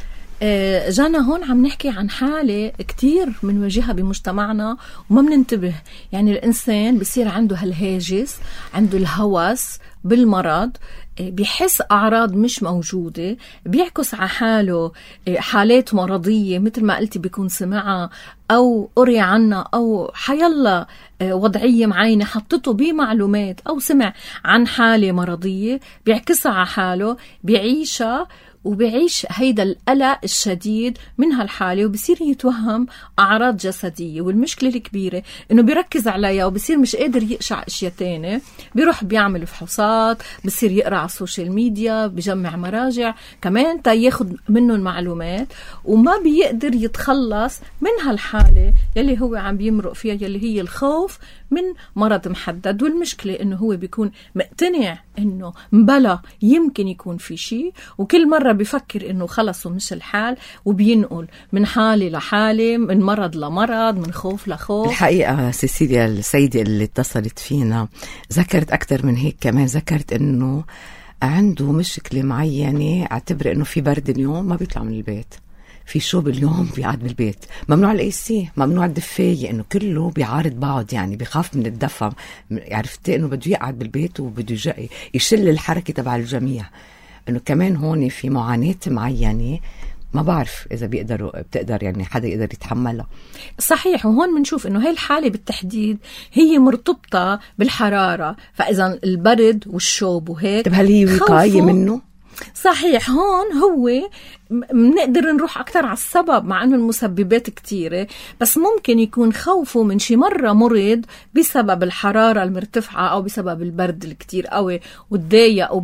جانا هون عم نحكي عن حالة كتير منواجهها بمجتمعنا وما مننتبه. يعني الإنسان بصير عنده هالهاجس، عنده الهوس بالمرض، بيحس أعراض مش موجودة، بيعكس على حاله حالات مرضية مثل ما قلتي، بيكون سمعها أو قري عنها أو حيلا وضعية معينة حطته بمعلومات، أو سمع عن حالة مرضية بيعكسها على حاله، بيعيشها وبيعيش هيدا القلق الشديد من هالحالة، وبصير يتوهم أعراض جسدية. والمشكلة الكبيرة إنه بيركز عليها وبصير مش قادر يقشع أشياء تانية، بيروح بيعمل فحوصات، بصير يقرأ على السوشيال ميديا، بيجمع مراجع كمان تا ياخد منه المعلومات، وما بيقدر يتخلص من هالحالة يلي هو عم بيمرق فيها، يلي هي الخوف من مرض محدد. والمشكلة إنه هو بيكون مقتنع إنه مبلا يمكن يكون في شيء، وكل مرة بيفكر إنه خلص ومش الحال، وبينقل من حالة لحالة، من مرض لمرض، من خوف لخوف. الحقيقة سيسيليا السيدة اللي اتصلت فينا ذكرت أكتر من هيك، كمان ذكرت إنه عنده مشكلة معينة، اعتبر إنه في برد اليوم ما بيطلع من البيت، في شوب اليوم بيقعد بالبيت، ممنوع الاي سي، ممنوع الدفاية، انه كله بيعارض بعض، يعني بيخاف من الدفى. عرفت انه بده يقعد بالبيت وبده يشل الحركة تبع الجميع. انه كمان هون في معاناة معينة ما بعرف اذا بتقدر يعني حدا يقدر يتحملها. صحيح. وهون بنشوف انه هاي الحالة بالتحديد هي مرتبطة بالحرارة، فاذا البرد والشوب وهيك. طب هل هي وقاية منه؟ صحيح. هون هو بنقدر نروح أكتر على السبب، مع أنه المسببات كتيرة، بس ممكن يكون خوفه من شي مرة مرض بسبب الحرارة المرتفعة أو بسبب البرد الكتير قوي والضيق، أو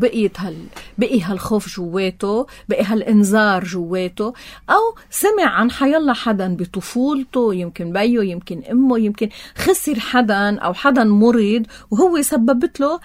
بقي هالخوف جواته، بقي هالإنذار جواته، أو سمع عن حيالله حدا بطفولته، يمكن بيه، يمكن أمه، يمكن خسر حدا أو حدا مرض وهو سببت له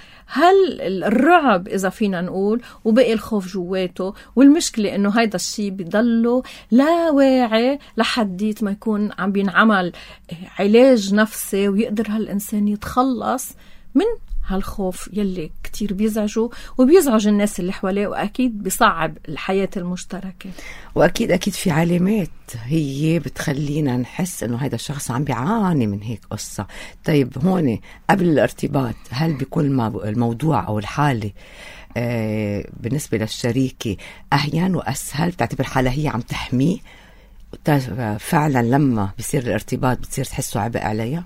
الرعب إذا فينا نقول، وبقي الخوف جواته. والمشكلة إنه هيدا الشيء بيضله لا واعي لحديت ما يكون عم بينعمل علاج نفسي ويقدر هالإنسان يتخلص من هالخوف يلي كتير بيزعجه وبيزعج الناس اللي حواليه، وأكيد بيصعب الحياة المشتركة. وأكيد في علامات هي بتخلينا نحس إنه هذا الشخص عم بيعاني من هيك قصة. طيب هون قبل الارتباط هل بيكون الموضوع أو الحالة بالنسبة للشريكة أهين وأسهل؟ بتعتبر حالها هي عم تحميه فعلا لما بيصير الارتباط بتصير تحسوا عبء عليها؟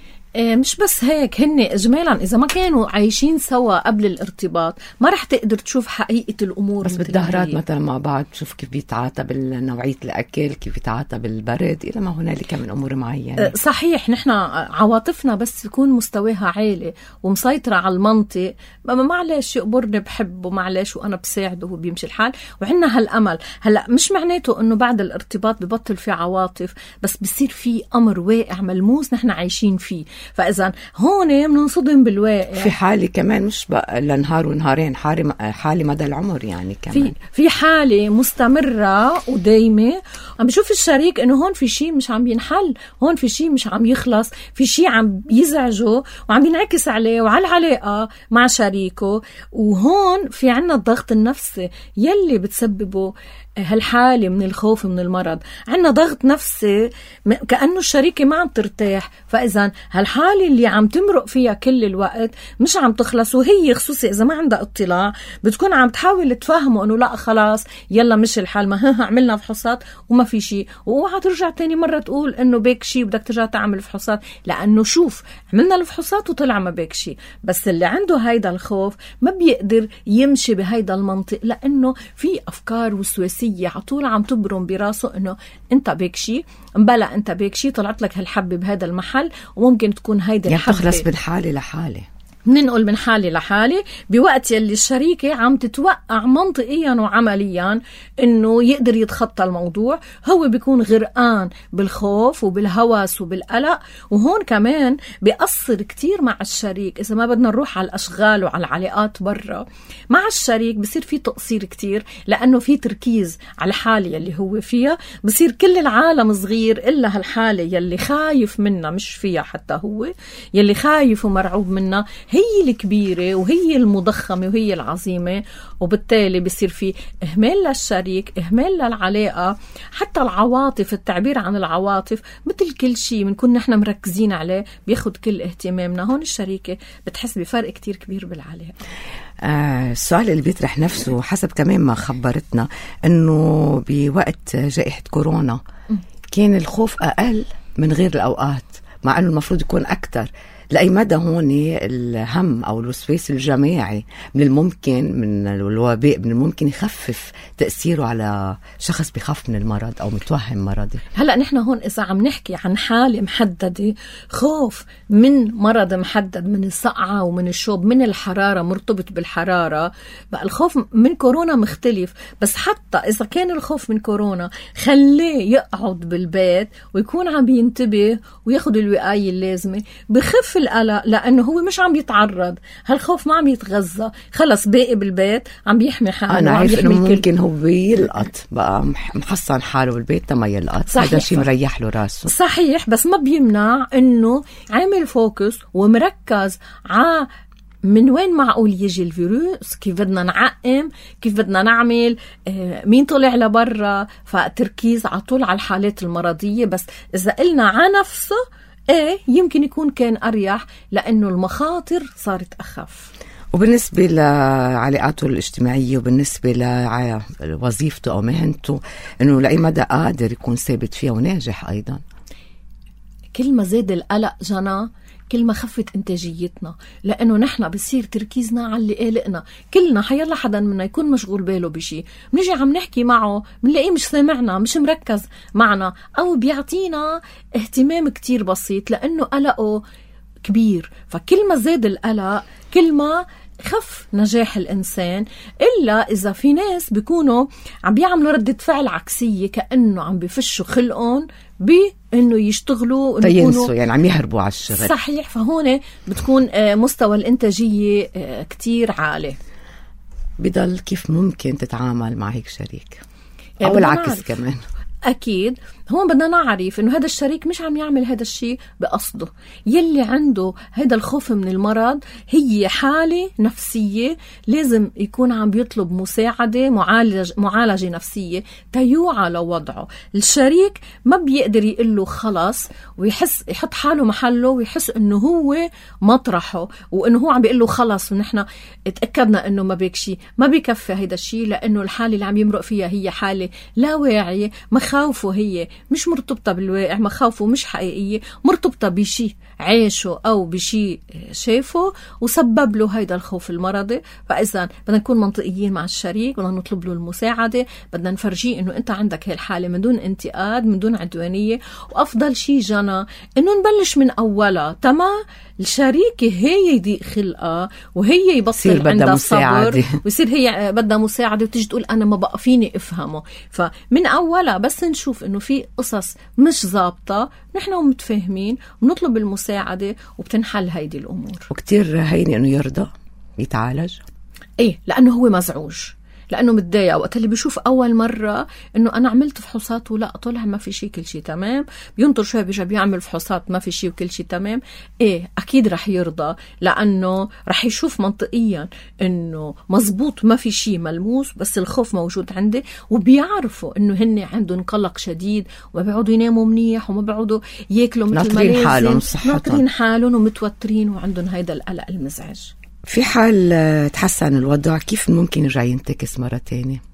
مش بس هيك، هن إجمالا إذا ما كانوا عايشين سوا قبل الارتباط ما رح تقدر تشوف حقيقة الأمور. بس بالظهرات مثلا مع بعض تشوف كيف بيتعاطى بالنوعية الأكل، كيف بيتعاطى بالبرد، إلى ما هنالك من أمور معينة. صحيح، نحن عواطفنا بس يكون مستواها عالي ومسيطرة على المنطق، معلش يقبرني بحبه، معلش وأنا بساعده وبيمشي الحال وعنا هالأمل. هلأ مش معناته أنه بعد الارتباط ببطل في عواطف، بس بصير في أمر واقع ملموس نحن عايشين فيه. فإذا هون بننصدم بالواقع. في حالة كمان مش بقى لنهار ونهارين، حالة مدى العمر يعني كمان في حالة مستمرة ودايمة. عم بشوف الشريك إنه هون في شيء مش عم ينحل، هون في شيء مش عم يخلص، في شيء عم يزعجه وعم ينعكس عليه وعلى العلاقة مع شريكه. وهون في عنا الضغط النفسي يلي بتسببه هالحالة من الخوف من المرض. عنا ضغط نفسي كأنه الشريكة ما عم ترتاح. فإذا هالحالة اللي عم تمرق فيها كل الوقت مش عم تخلص، وهي خصوصي إذا ما عندها اطلاع بتكون عم تحاول تفهمه أنه لا خلاص يلا مش الحال، ما عملنا فحوصات وما في شيء، واوعى ترجع تاني مرة تقول أنه بيك شيء بدك ترجع تعمل فحوصات، لأنه شوف عملنا الفحوصات وطلع ما بيك شيء. بس اللي عنده هيدا الخوف ما بيقدر يمشي بهيدا المنطق، لأنه في أفكار وسواسية عطول عم تبرم براسه انه انت بيك شي، مبلا انت بيك شي، طلعت لك هالحبة بهذا المحل وممكن تكون هيدا يعني الحبة. تخلص من حالة لحالة، بننقل من حالة لحالة بوقت يلي الشريكة عم تتوقع منطقيا وعمليا انه يقدر يتخطى الموضوع. هو بيكون غرقان بالخوف وبالهوس وبالقلق. وهون كمان بيأثر كتير مع الشريك. إذا ما بدنا نروح على الأشغال وعلى العلاقات برا، مع الشريك بصير في تقصير كتير، لأنه في تركيز على الحالة يلي هو فيها. بصير كل العالم صغير إلا هالحالة يلي خايف منها، مش فيها حتى هو، يلي خايف ومرعوب منها هي الكبيرة وهي المضخمة وهي العظيمة. وبالتالي بيصير في إهمال للشريك، إهمال للعلاقة، حتى العواطف، التعبير عن العواطف مثل كل شيء بنكون نحن مركزين عليه بياخد كل اهتمامنا. هون الشريكة بتحس بفرق كتير كبير بالعلاقة. السؤال اللي بيطرح نفسه حسب كمان ما خبرتنا انه بوقت جائحة كورونا كان الخوف اقل من غير الاوقات، مع انه المفروض يكون اكتر. لأي مدى هون الهم أو الوسواس الجماعي من الممكن، من الوباء من الممكن يخفف تأثيره على شخص بيخاف من المرض أو متوهم مرضي؟ هلأ نحن هون إذا عم نحكي عن حالة محددة، خوف من مرض محدد، من الصقعة ومن الشوب، من الحرارة، مرتبط بالحرارة، بقى الخوف من كورونا مختلف. بس حتى إذا كان الخوف من كورونا خليه يقعد بالبيت ويكون عم ينتبه وياخد الوقاية اللازمة، بخف القلق، لأنه هو مش عم يتعرض، هالخوف ما عم يتغذى، خلص باقي بالبيت عم بيحمي حاله. أنا عارف إنه ممكن هو بيلقط بقى محصن حاله بالبيت ما يلقط، هذا شيء مريح له راسه. صحيح، بس ما بيمنع إنه عامل فوكس ومركز على من وين معقول يجي الفيروس، كيف بدنا نعقم، كيف بدنا نعمل، مين طلع لبرا. فتركيز عطول على الحالات المرضية. بس إذا قلنا على نفسه يمكن يكون كان أريح، لأنه المخاطر صارت أخف. وبالنسبة لعلاقاته الاجتماعية وبالنسبة لوظيفته أو مهنته، إنه لأي مدى قادر يكون ثابت فيها وناجح أيضا؟ كل ما زاد القلق جنا كل ما خفت إنتاجيتنا، لأنه نحن بصير تركيزنا على اللي قلقنا. كلنا حيلا حدا منا يكون مشغول باله بشي، بنيجي عم نحكي معه بنلاقيه مش سامعنا، مش مركز معنا، أو بيعطينا اهتمام كتير بسيط لأنه قلقه كبير. فكل ما زاد القلق كل ما خف نجاح الإنسان. إلا إذا في ناس بيكونوا عم بيعملوا ردة فعل عكسية، كأنه عم بيفشوا خلقهم بأنه يشتغلوا ينسوا، يعني عم يهربوا على الشغل. صحيح. فهون بتكون مستوى الإنتاجية كتير عالي. بضل كيف ممكن تتعامل مع هيك شريك أو العكس كمان؟ أكيد هون بدنا نعرف إنه هذا الشريك مش عم يعمل هذا الشيء بقصده. يلي عنده هذا الخوف من المرض هي حالة نفسية، لازم يكون عم بيطلب مساعدة، معالجة نفسية تيوعى لوضعه. الشريك ما بيقدر يقول له خلص ويحس يحط حاله محله ويحس إنه هو مطرحه وإنه هو عم بيقول له خلص ونحن اتأكدنا إنه ما بيك شيء. ما بيكفي هذا الشيء، لأنه الحالة اللي عم يمرق فيها هي حالة لا واعية. مخاوفه هي مش مرتبطة بالواقع، مخاوفه مش حقيقية، مرتبطة بشيء عيشه أو بشيء شايفه وسبب له هيدا الخوف المرضي. فإذا بدنا نكون منطقيين مع الشريك، بدنا نطلب له المساعدة، بدنا نفرجيه إنه أنت عندك هاي الحالة من دون انتقاد، من دون عدوانية. وأفضل شيء جنى إنه نبلش من أولها. تمام الشريكة هي يضيق خلقها وهي يبطل عندها صبر ويصير هي بدها مساعدة وتجي تقول أنا ما بقى فيني أفهمه. فمن أولها بس نشوف إنه في قصص مش ضابطة، نحن متفاهمين ونطلب المساعدة وبتنحل هيدي الأمور. وكتير هيني إنه يرضى يتعالج. إيه، لأنه هو مزعوج، لأنه متضايق. وقت اللي بيشوف أول مرة إنه أنا عملت فحوصات ولا طلع ما في شيء، كل شيء تمام، بينطر شوي بيجي بيعمل فحوصات ما في شيء وكل شيء تمام، إيه أكيد رح يرضى، لأنه رح يشوف منطقيا إنه مزبوط ما في شيء ملموس بس الخوف موجود عنده. وبيعرفوا إنه هن عندهم قلق شديد وما بيعودوا يناموا منيح وما بيعودوا ياكلوا مثل ما لازم، ناطرين حالهم ومتوترين وعندهم هيدا القلق المزعج. في حال تحسن الوضع كيف ممكن يرجع ينتكس مرة تانية؟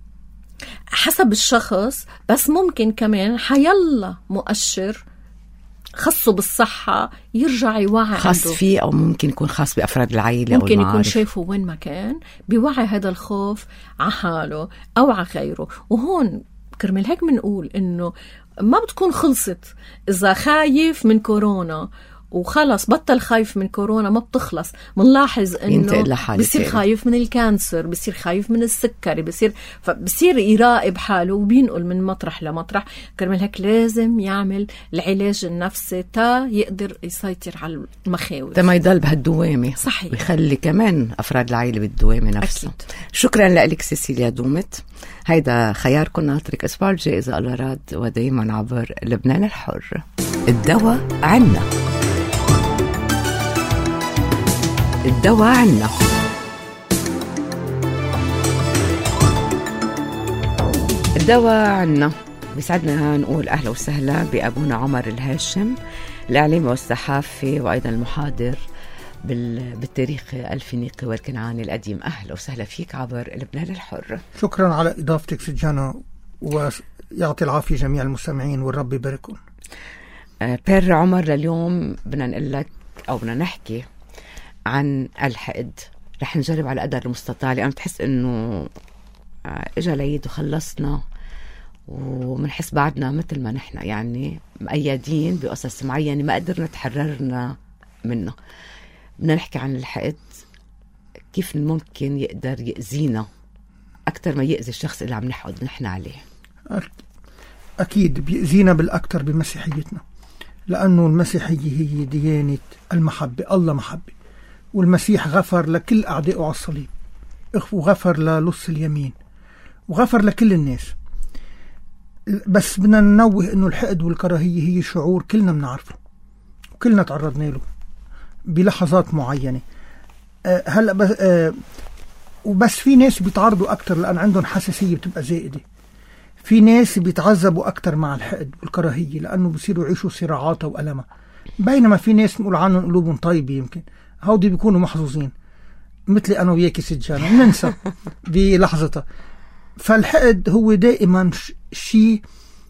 حسب الشخص، بس ممكن كمان حيلا مؤشر خاصه بالصحة يرجع يوعي خاص عنده. فيه أو ممكن يكون خاص بأفراد العائلة، ممكن يكون شايفه وين ما كان بيوعي هذا الخوف على حاله أو على غيره. وهون كرمال هيك منقول إنه ما بتكون خلصت. إذا خايف من كورونا وخلص بطل خايف من كورونا ما بتخلص. منلاحظ انه بصير خايف من الكانسر، بصير خايف من السكري، بصير يراقب حاله وبينقل من مطرح لمطرح. كرمال هيك لازم يعمل العلاج النفسي تا يقدر يسيطر على المخاوف، تا ما يضل بهالدوامة. صحيح، ويخلي كمان أفراد العائلة بالدوامة نفسه. أكيد. شكرا لك سيسيليا دومت. هيدا خياركم ناطرك أسبوع الجاي إذا الله راد، ودايما عبر لبنان الحر. الدواء عنا، الدواء عنا. الدواء عنا. بيسعدنا نقول أهلا وسهلا بأبونا عمر الهاشم، الإعلامي والصحافي وأيضا المحاضر بالتاريخ الفينيقي والكنعاني القديم. أهلا وسهلا فيك عبر لبنان الحر. شكرا على إضافتك سجانة، ويعطي العافية جميع المستمعين والرب يباركهم. بير عمر، لليوم بدنا نقول لك أو بدنا نحكي عن الحقد. رح نجرب على قدر المستطاع، لأن بتحس إنه إجا العيد وخلصنا ومنحس بعدنا مثل ما نحن يعني مقيدين بقصص معينة ما قدرنا تحررنا منه. بدنا نحكي عن الحقد، كيف ممكن يقدر يأذينا أكتر ما يأذي الشخص اللي عم نحقد نحن عليه. أكيد بيأذينا بالأكتر بمسيحيتنا، لأنه المسيحية هي ديانة المحبة. الله محبة، والمسيح غفر لكل أعدائه على الصليب، وغفر للص اليمين، وغفر لكل الناس. بس بدنا ننوه إنه الحقد والكراهية هي شعور كلنا بنعرفه وكلنا تعرضنا له بلحظات معينة. هلا وبس في ناس بيتعرضوا أكتر لأن عندهم حساسية بتبقى زائدة. في ناس بيتعذبوا أكتر مع الحقد والكراهية لأنه بيصيروا يعيشوا صراعاتها وألمها، بينما في ناس نقول عنهم قلوبهم طيبة. يمكن هودي بيكونوا محظوظين مثل أنا وياكي سجانة، ننسى بلحظتها. فالحقد هو دائما شيء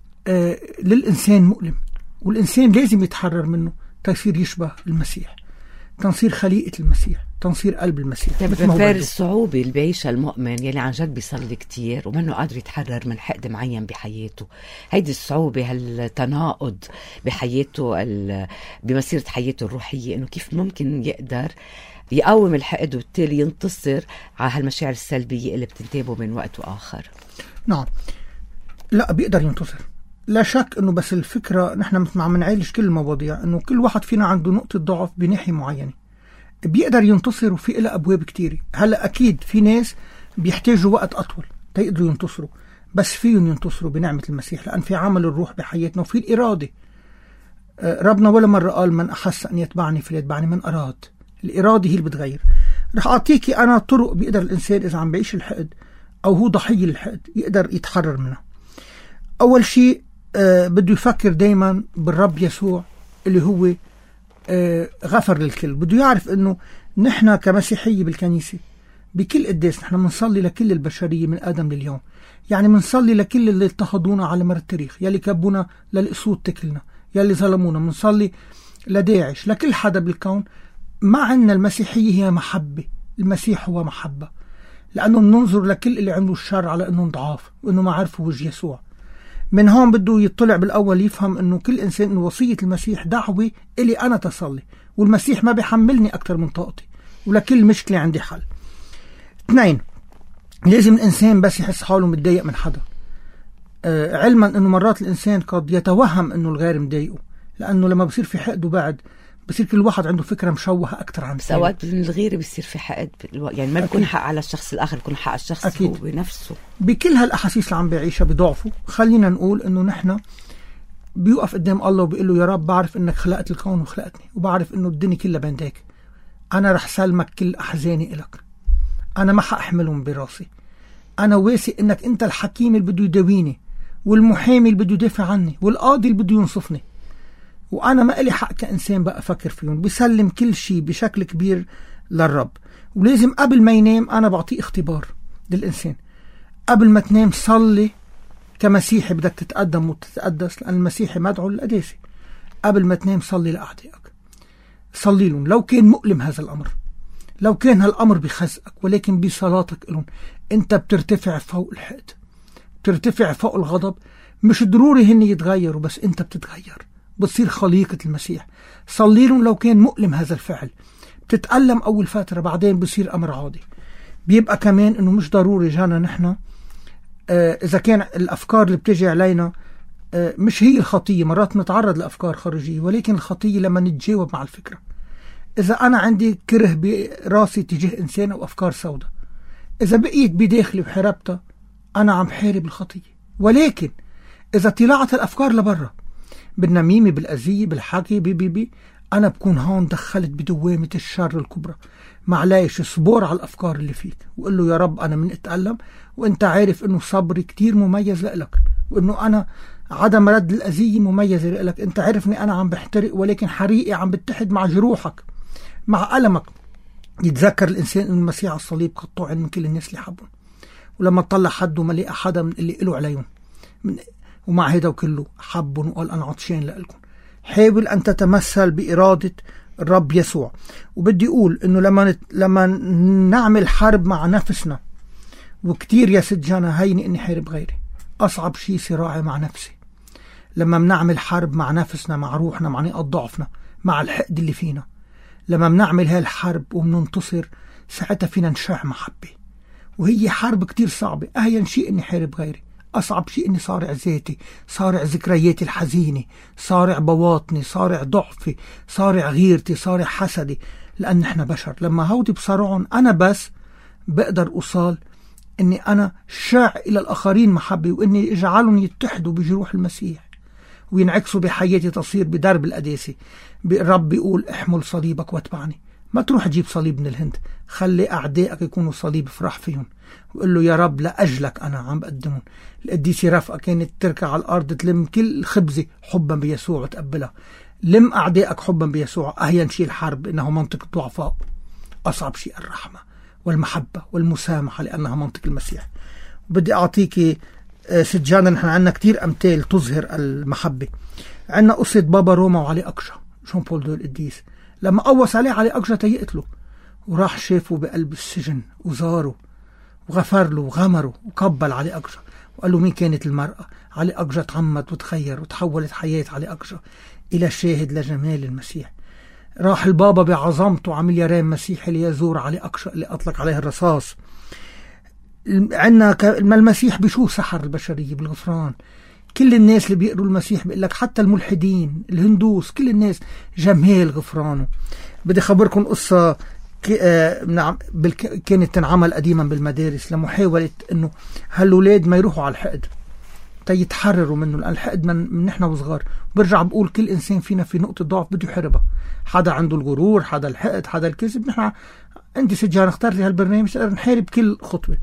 للإنسان مؤلم، والإنسان لازم يتحرر منه تيصير يشبه المسيح، تنصير خليقة المسيح، تنصير قلب المسيح. بفار الصعوبة اللي بيعيشها المؤمن يلي عن جد بيصلي كتير ومنه قادر يتحرر من حقد معين بحياته. هيدي الصعوبة، هالتناقض بحياته بمسيرة حياته الروحية، إنه كيف ممكن يقدر يقاوم الحقد وبالتالي ينتصر على هالمشاعر السلبية اللي بتنتابه من وقت وآخر. نعم، لا بيقدر ينتصر، لا شك. إنه بس الفكرة نحن مثل ما عم نعالج كل المواضيع إنه كل واحد فينا عنده نقطة ضعف بناحية معينة بيقدر ينتصر، وفي إلى أبواب كتير. هلا أكيد في ناس بيحتاجوا وقت أطول تيقدروا ينتصروا، بس فيهم ينتصروا بنعمة المسيح، لأن في عمل الروح بحياتنا وفي الإرادة. ربنا ولا مرة قال من أحس أن يتبعني فليتبعني، من أراد. الإرادة هي اللي بتغير. رح أعطيكي أنا طرق بيقدر الإنسان إذا عم بيعيش الحقد أو هو ضحية للحقد يقدر يتحرر منها. أول شيء بده يفكر دايما بالرب يسوع اللي هو غفر للكل. بده يعرف أنه نحن كمسيحية بالكنيسة بكل قداس نحن منصلي لكل البشرية من آدم لليوم. يعني منصلي لكل اللي اضطهدونا على مر التاريخ، يلي كبونا للأسود تكلنا، يلي ظلمونا. منصلي لداعش، لكل حدا بالكون. مع أن المسيحية هي محبة، المسيح هو محبة، لأنه ننظر لكل اللي عملوا الشر على أنهم ضعاف وأنه ما عرفوا وجه يسوع. من هون بده يطلع بالأول يفهم أنه كل إنسان، أنه وصية المسيح دعوة إلي أنا تصلي، والمسيح ما بيحملني أكتر من طاقتي، ولكل مشكلة عندي حل. 2، لازم الإنسان بس يحس حاله متضايق من حدا، علما أنه مرات الإنسان قد يتوهم أنه الغير مضايقه، لأنه لما بصير في حقد وبعد بصير كل واحد عنده فكرة مشوهة أكتر عن الثاني. سواء من الغير بيصير في حقد، يعني ما بيكون حق على الشخص الآخر، بيكون حق على الشخص أكيد. هو بنفسه. بكل هالأحاسيس اللي عم بيعيشها بضعفه، خلينا نقول أنه نحن بيوقف قدام الله وبيقول له يا رب بعرف أنك خلقت الكون وخلقتني، وبعرف أنه الدنيا كلها بيديك، أنا رح سلمك كل أحزاني إلك، أنا ما حأحملهم براسي، أنا واثق أنك أنت الحكيم اللي بده يداويني، والمحامي اللي بده يدافع عني، والقاضي اللي بده ينصفني، وأنا ما إلي حق كإنسان بقى أفكر فيهم. بسلم كل شيء بشكل كبير للرب. ولازم قبل ما ينام أنا بعطيه اختبار للإنسان. قبل ما تنام صلي كمسيحي، بدك تتقدم وتتقدس، لأن المسيحي مدعو للقداسة. قبل ما تنام صلي لأعدائك، صلي لهم لو كان مؤلم هذا الأمر، لو كان هالأمر بخزقك، ولكن بصلاتك لهم أنت بترتفع فوق الحقد، بترتفع فوق الغضب. مش ضروري هن يتغيروا، بس أنت بتتغير، بتصير خليقة المسيح. صلي لهم لو كان مؤلم هذا الفعل، بتتألم أول فترة، بعدين بصير أمر عادي. بيبقى كمان أنه مش ضروري جانا نحن إذا كان الأفكار اللي بتجي علينا مش هي الخطية. مرات نتعرض لأفكار خارجية، ولكن الخطية لما نتجاوب مع الفكرة. إذا أنا عندي كره براسي تجاه إنسان أو أفكار سوداء، إذا بقيت بداخلي وحاربتها، أنا عم حارب الخطية. ولكن إذا طلعت الأفكار لبرا بالنميمة، بالأذية، بالحكي، بي أنا بكون هون دخلت بدوامة الشر الكبرى. معليش صبور على الأفكار اللي فيك، وقل له يا رب أنا من أتألم، وأنت عارف أنه صبري كتير مميز لك، وأنه أنا عدم رد الأذية مميز لك. أنت عارفني أنا عم بحترق، ولكن حريقي عم بتحد مع جروحك، مع ألمك. يتذكر الإنسان أن المسيح على الصليب قطوع من كل الناس اللي حبهم، ولما طلع حده ما لقى حدا من اللي قلوا عليهم، ومع هيدا وكله حبهم وقال أنا عطشان لألكم. حاول أن تتمثل بإرادة الرب يسوع. وبدي أقول أنه لما نعمل حرب مع نفسنا، وكتير يا ست جانا هيني أني حارب غيري، أصعب شيء صراعي مع نفسي. لما بنعمل حرب مع نفسنا، مع روحنا، مع نقاط ضعفنا، مع الحقد اللي فينا، لما بنعمل هاي الحرب وبننتصر، ساعتها فينا نشع محبة. وهي حرب كتير صعبة. أهين شيء أني حارب غيري، أصعب شيء أني صارع ذاتي، صارع ذكرياتي الحزينة، صارع بواطني، صارع ضعفي، صارع غيرتي، صارع حسدي. لأن نحن بشر، لما هودي بصارعهم أنا بس بقدر أوصل أني أنا شاع إلى الآخرين محبة، وأني اجعلهم يتحدوا بجروح المسيح وينعكسوا بحياتي، تصير بدرب القداسة. الرب بيقول احمل صليبك واتبعني. ما تروح تجيب صليب من الهند، خلي أعدائك يكونوا صليب، افرح فيهم وقل له يا رب لأجلك أنا عم بقدمهم. القديسة رفقة كانت تركع على الأرض تلم كل خبزة حبا بيسوع وتقبلها. لم أعدائك حبا بيسوع. أهين شيء الحرب إنه منطق الضعفاء، أصعب شيء الرحمة والمحبة والمسامحة، لأنها منطق المسيح. بدي أعطيك ست جانا، نحن عنا كتير أمثال تظهر المحبة. عنا قصة بابا روما وعلي أقشة، جون بول دو القديس، لما قوص عليه علي أقشة تيقتله، وراح شافه بقلب السجن وزاره وغفر له وغمره وقبل علي أقشة وقال له مين كانت المرأة. علي أقشة تعمد وتخير، وتحولت حياة علي أقشة إلى شاهد لجمال المسيح. راح البابا بعظمته عمل يرام مسيحي ليزور علي أقشة اللي أطلق عليه الرصاص. عنا المسيح بشو سحر البشرية بالغفران. كل الناس اللي بيقروا المسيح بيقول لك، حتى الملحدين، الهندوس، كل الناس جمال غفرانه. بدي خبركم قصة كانت تنعمل قديما بالمدارس لمحاولة انه هالولاد ما يروحوا على الحقد يتحرروا منه، لأن الحقد من نحن وصغار. برجع بقول كل إنسان فينا في نقطة ضعف بده يحاربها، حدا عنده الغرور، حدا الحقد، حدا الكذب. نحن عندي سجان اخترت لي هالبرنامج نحارب كل خطوة.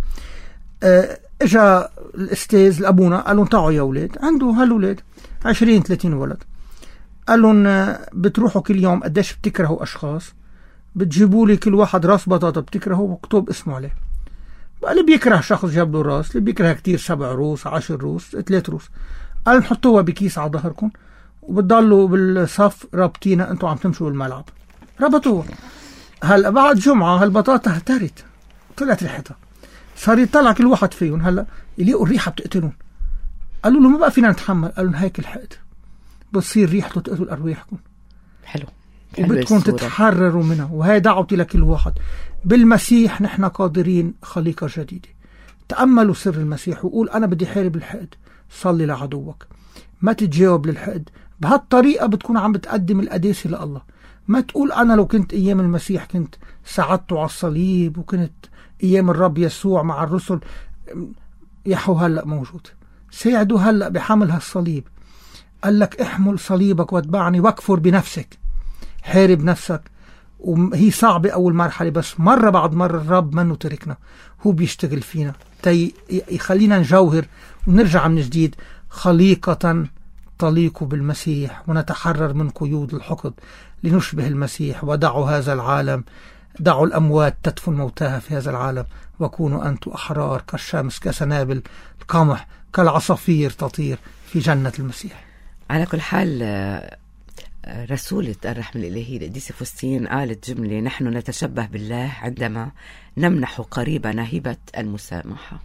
اجا الأستاذ لأبونا قال لهم تعالوا يا ولاد، عنده هالولاد 20-30 ولد، قال لهم بتروحوا كل يوم قديش بتكرهوا أشخاص، بتجيبوا لي كل واحد راس بطاطا بتكرهه ومكتوب اسمه عليه. اللي بيكره شخص جاب له راس، اللي بيكره كتير 7 روس 10 روس 3 روس، قال نحطوها بكيس على ظهركم وبتضلوا بالصف رابطينها انتوا عم تمشوا بالملعب. ربطوها. هلا بعد جمعة هالبطاطا اهترت، طلعت ريحتها، صار يطلع كل واحد فيهم هلا يلاقوا الريحة بتقتلون. قالوا له ما بقى فينا نتحمل، قالوا هيك الحقد بتصير ريحته تقتل أرواحكم. حلو. وبدكم تتحرروا منها، وهي دعوتي لكل واحد. بالمسيح نحن قادرين خليقة جديدة. تأملوا سر المسيح وقول أنا بدي حارب الحقد. صلي لعدوك، ما تتجاوب للحقد. بهالطريقة بتكون عم بتقدم القداسة لله. ما تقول أنا لو كنت أيام المسيح كنت ساعدته على الصليب، وكنت أيام الرب يسوع مع الرسل. يحو هلأ موجود، ساعدوا هلأ بحمل هالصليب. قال لك احمل صليبك واتبعني واكفر بنفسك. حارب نفسك، وهي صعبة أول مرحلة، بس مرة بعد مرة الرب منه تركنا، هو بيشتغل فينا يخلينا نجوهر ونرجع من جديد خليقة تليق بالمسيح، ونتحرر من قيود الحقد لنشبه المسيح. ودعوا هذا العالم، دعوا الأموات تدفن موتاها في هذا العالم، وكونوا أنتم أحرار كالشمس، كسنابل القمح، كالعصافير تطير في جنة المسيح. على كل حال رسولة الرحمة الإلهية القديسة فوستين قالت جملة: نحن نتشبه بالله عندما نمنح قريبنا هبة المسامحة.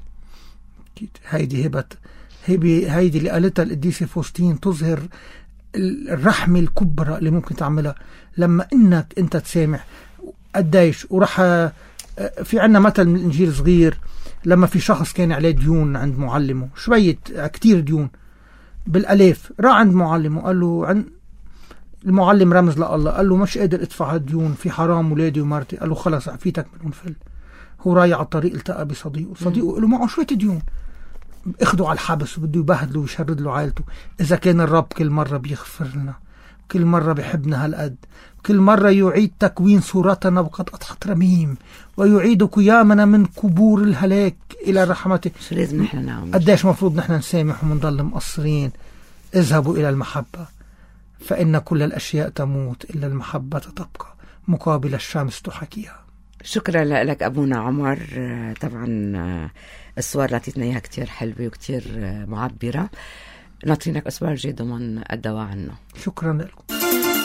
هيدي هبة، هيدي اللي قالتها القديسة فوستين تظهر الرحمة الكبرى اللي ممكن تعملها لما إنك أنت تسامح. قديش ورح في عنا مثل من الإنجيل صغير، لما في شخص كان عليه ديون عند معلمه، شوية كتير ديون بالألاف، راح عند معلمه قال له، المعلم رمز لله، قال له مش قادر ادفع الديون، في حرام ولادي ومرتي. قال له خلص عفيتك من انفل. هو رايح على الطريق التقى بصديقه، صديقه قال له معه شوية ديون، اخده على الحبس وبده يبهدله ويشرد له عائلته. إذا كان الرب كل مرة بيغفر لنا، كل مرة بيحبنا هالقد، كل مرة يعيد تكوين صورتنا وقد أضحت رميم، ويعيد قيامنا من قبور الهلاك إلى رحمته. شو لازم نحن نعمل؟ قديش مفروض نحن نسامح ومنضل مقصرين. اذهبوا إلى المحبة، فإن كل الأشياء تموت إلا المحبة تبقى، مقابل الشمس تحكيها. شكرا لك أبونا عمر. طبعا الصور اللي عطيتنا إياها كتير حلوة وكتير معبرة. ناطرينك أسبوع الجاي ضمن الدواء عنه. شكرا لكم.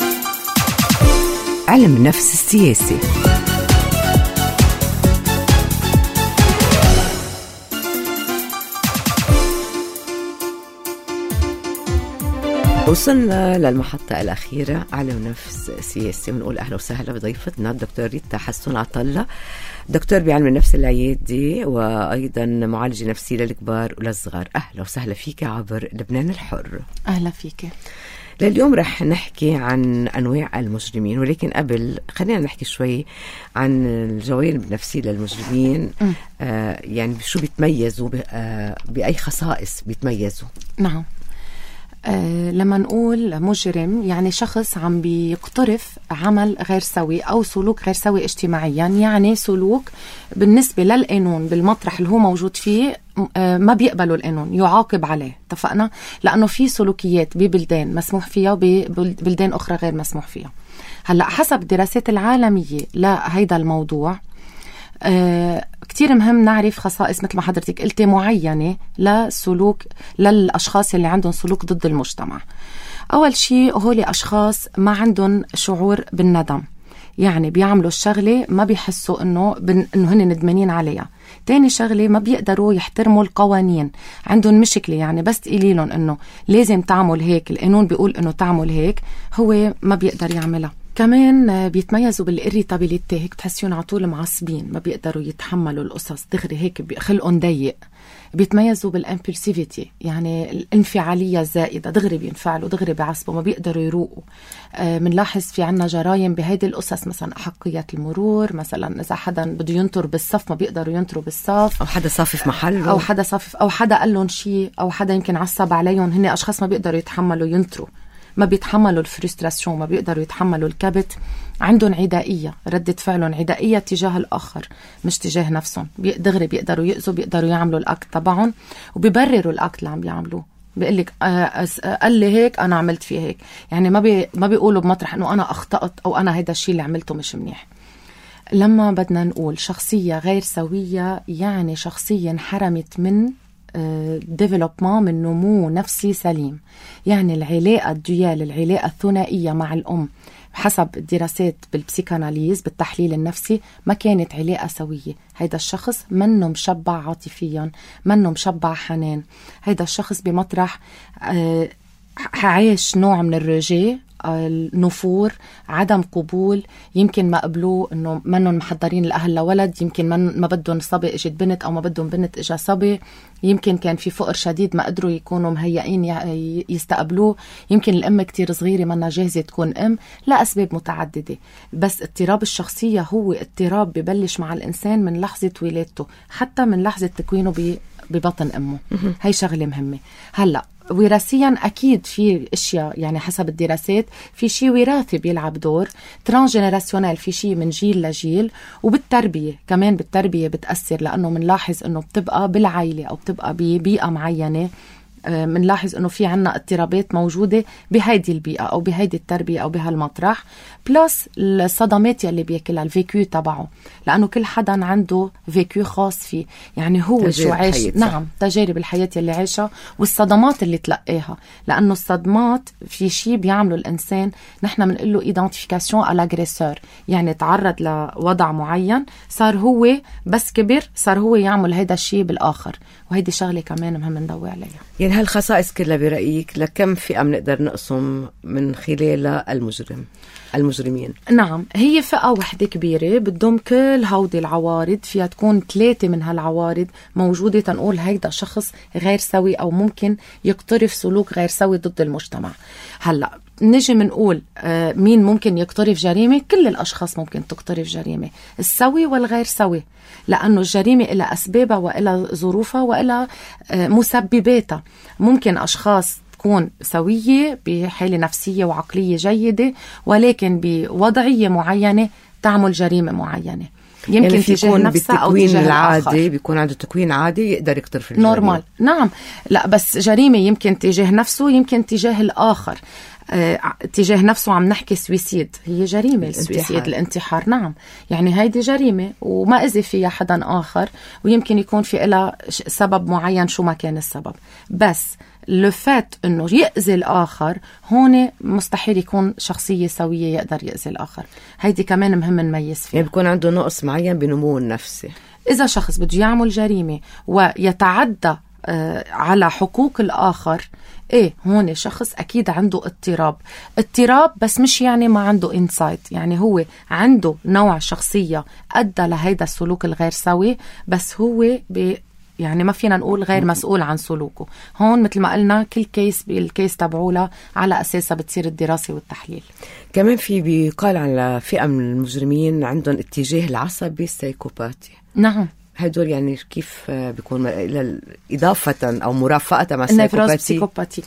علم النفس السياسي. وصلنا للمحطة الأخيرة، علم نفس سياسي، ونقول أهلا وسهلا بضيفتنا الدكتور ريتا حسون عطلة، دكتور بعلم النفس العيادي وأيضا معالجة نفسية للكبار وللصغار. أهلا وسهلا فيك عبر لبنان الحر. أهلا فيك. لليوم رح نحكي عن أنواع المجرمين، ولكن قبل خلينا نحكي شوي عن الجوانب النفسية للمجرمين. يعني شو بيتميزوا، بأي خصائص بيتميزوا؟ نعم. لما نقول مجرم يعني شخص عم بيقترف عمل غير سوي أو سلوك غير سوي اجتماعيا، يعني سلوك بالنسبة للقانون بالمطرح اللي هو موجود فيه ما بيقبلوا القانون، يعاقب عليه. اتفقنا؟ لأنه في سلوكيات ببلدان مسموح فيها وببلدان أخرى غير مسموح فيها. هلأ حسب الدراسات العالمية لهيدا الموضوع كتير مهم نعرف خصائص مثل ما حضرتك قلتي معينة لسلوك للأشخاص اللي عندهم سلوك ضد المجتمع. أول شيء هولي أشخاص ما عندهم شعور بالندم، يعني بيعملوا الشغلة ما بيحسوا إنه هن ندمانين عليها. تاني شغلة ما بيقدروا يحترموا القوانين، عندهم مشكلة، يعني بس تقولي لهم إنه لازم تعمل هيك، القانون بيقول إنه تعمل هيك، هو ما بيقدر يعملها. كمان بيتميزوا بالإريتابيليتي، هيك بتحسيون على طول معصبين، ما بيقدروا يتحملوا القصص دغري، هيك خلقهم ضيق. بيتميزوا بالامبulsivity، يعني الانفعالية الزائدة، دغري بينفعلوا، دغري بيعصبوا، ما بيقدروا يروقوا. منلاحظ في عنا جرايم بهيدي القصص، مثلا أحقية المرور، مثلا إذا حدا بده ينطر بالصف ما بيقدروا ينطروا بالصف، أو حدا صافف محله، أو حدا صافف، أو حدا قال لهم شيء، أو حدا يمكن عصب عليهم. هن أشخاص ما بيقدروا يتحملوا ينطروا، ما بيتحملوا الفرستراسيون، ما بيقدروا يتحملوا الكبت. عندهم عدائية، ردة فعلهم عدائية تجاه الآخر مش تجاه نفسهم. دغري بيقدروا يأذوا، بيقدروا يعملوا الأكت تبعهم، وبيبرروا الأكت اللي عم بيعملوه. بيقلك قال لي هيك أنا عملت فيه هيك، يعني ما بيقولوا بمطرح أنه أنا أخطأت أو أنا هيدا الشيء اللي عملته مش منيح. لما بدنا نقول شخصية غير سوية، يعني شخصية انحرمت من ديفلوبمون، من نمو نفسي سليم. يعني العلاقة الديال، العلاقة الثنائية مع الأم حسب الدراسات بالبسيكاناليز، بالتحليل النفسي، ما كانت علاقة سوية. هيدا الشخص منه مشبع عاطفيا، منه مشبع حنان. هيدا الشخص بمطرح عايش نوع من الرجاء، النفور، عدم قبول. يمكن ما قبلوه انه منهم محضرين الاهل لولد، يمكن ما بدهم صبي اجت بنت، او ما بدهم بنت اجا صبي. يمكن كان في فقر شديد ما قدروا يكونوا مهيئين يستقبلوه. يمكن الام كتير صغيره منا جاهزه تكون ام، لاسباب متعدده. بس اضطراب الشخصيه هو اضطراب ببلش مع الانسان من لحظه ولادته، حتى من لحظه تكوينه ببطن امه. هي شغله مهمه. هلا وراثيا أكيد في أشياء، يعني حسب الدراسات في شيء وراثي بيلعب دور، ترانجنراسيونال، في شيء من جيل لجيل. وبالتربية كمان، بالتربية بتأثر، لأنه منلاحظ أنه بتبقى بالعائلة أو بتبقى ببيئة معينة، منلاحظ أنه في عنا اضطرابات موجودة بهيدي البيئة أو بهيدي التربية أو بهالمطرح، بلس الصدمات يلي بياكلها، الفيكيو تبعه، لأنه كل حدا عنده فيكيو خاص فيه، يعني هو شو عايش. نعم، تجارب الحياة يلي عايشها والصدمات اللي تلقاها. لأنه الصدمات في شيء بيعملوا الإنسان، نحن بنقول له إيدنتيفيكاسيون على الأغريسور، يعني تعرض لوضع معين، صار هو بس كبر صار هو يعمل هيدا الشيء بالآخر. وهيدي شغلة كمان مهم ندوي عليها. يعني هالخصائص كلها برأيك لكم فئة بنقدر نقسم من خلالها المجرمين؟ نعم، هي فئة وحدة كبيرة بتضم كل هودي العوارض، فيها تكون 3 من هالعوارض موجودة تنقول هيدا شخص غير سوي أو ممكن يقترف سلوك غير سوي ضد المجتمع. هلأ نجي منقول مين ممكن يقترف جريمة؟ كل الأشخاص ممكن تقترف جريمة، السوي والغير سوي، لأنه الجريمة إلى أسبابها وإلى ظروفها وإلى مسبباتها. ممكن أشخاص تكون سوية بحالة نفسية وعقلية جيدة، ولكن بوضعية معينة تعمل جريمة معينة، يمكن يعني تجاه نفسها أو تجاه العادي، بيكون عنده تكوين عادي يقدر يقترف الجريمة نورمال. نعم، لا بس جريمة يمكن تجاه نفسه، يمكن تجاه الآخر. تجاه نفسه عم نحكي سويسيد، هي جريمة السويسيد، الانتحار. نعم، يعني هيدي جريمة وما أذي فيها حدا آخر، ويمكن يكون في إلها سبب معين شو ما كان السبب. بس لفات انه يأذي الآخر، هون مستحيل يكون شخصية سوية يقدر يأذي الآخر. هيدي كمان مهم نميز فيها. يعني بيكون عنده نقص معين بنمو النفسي. إذا شخص بده يعمل جريمة ويتعدى على حقوق الآخر، هون شخص أكيد عنده اضطراب، بس مش يعني ما عنده إنسايت، يعني هو عنده نوع شخصية أدى لهيدا السلوك الغير سوي، بس هو يعني ما فينا نقول غير مسؤول عن سلوكه. هون مثل ما قلنا كل كيس بالكيس تبعوله على أساسها بتصير الدراسة والتحليل. كمان في بيقال على فئة من المجرمين عندهم اتجاه العصبي السايكوباتي. نعم، هدول يعني كيف بيكون إضافة أو مرافقة مع السايكوباتيك؟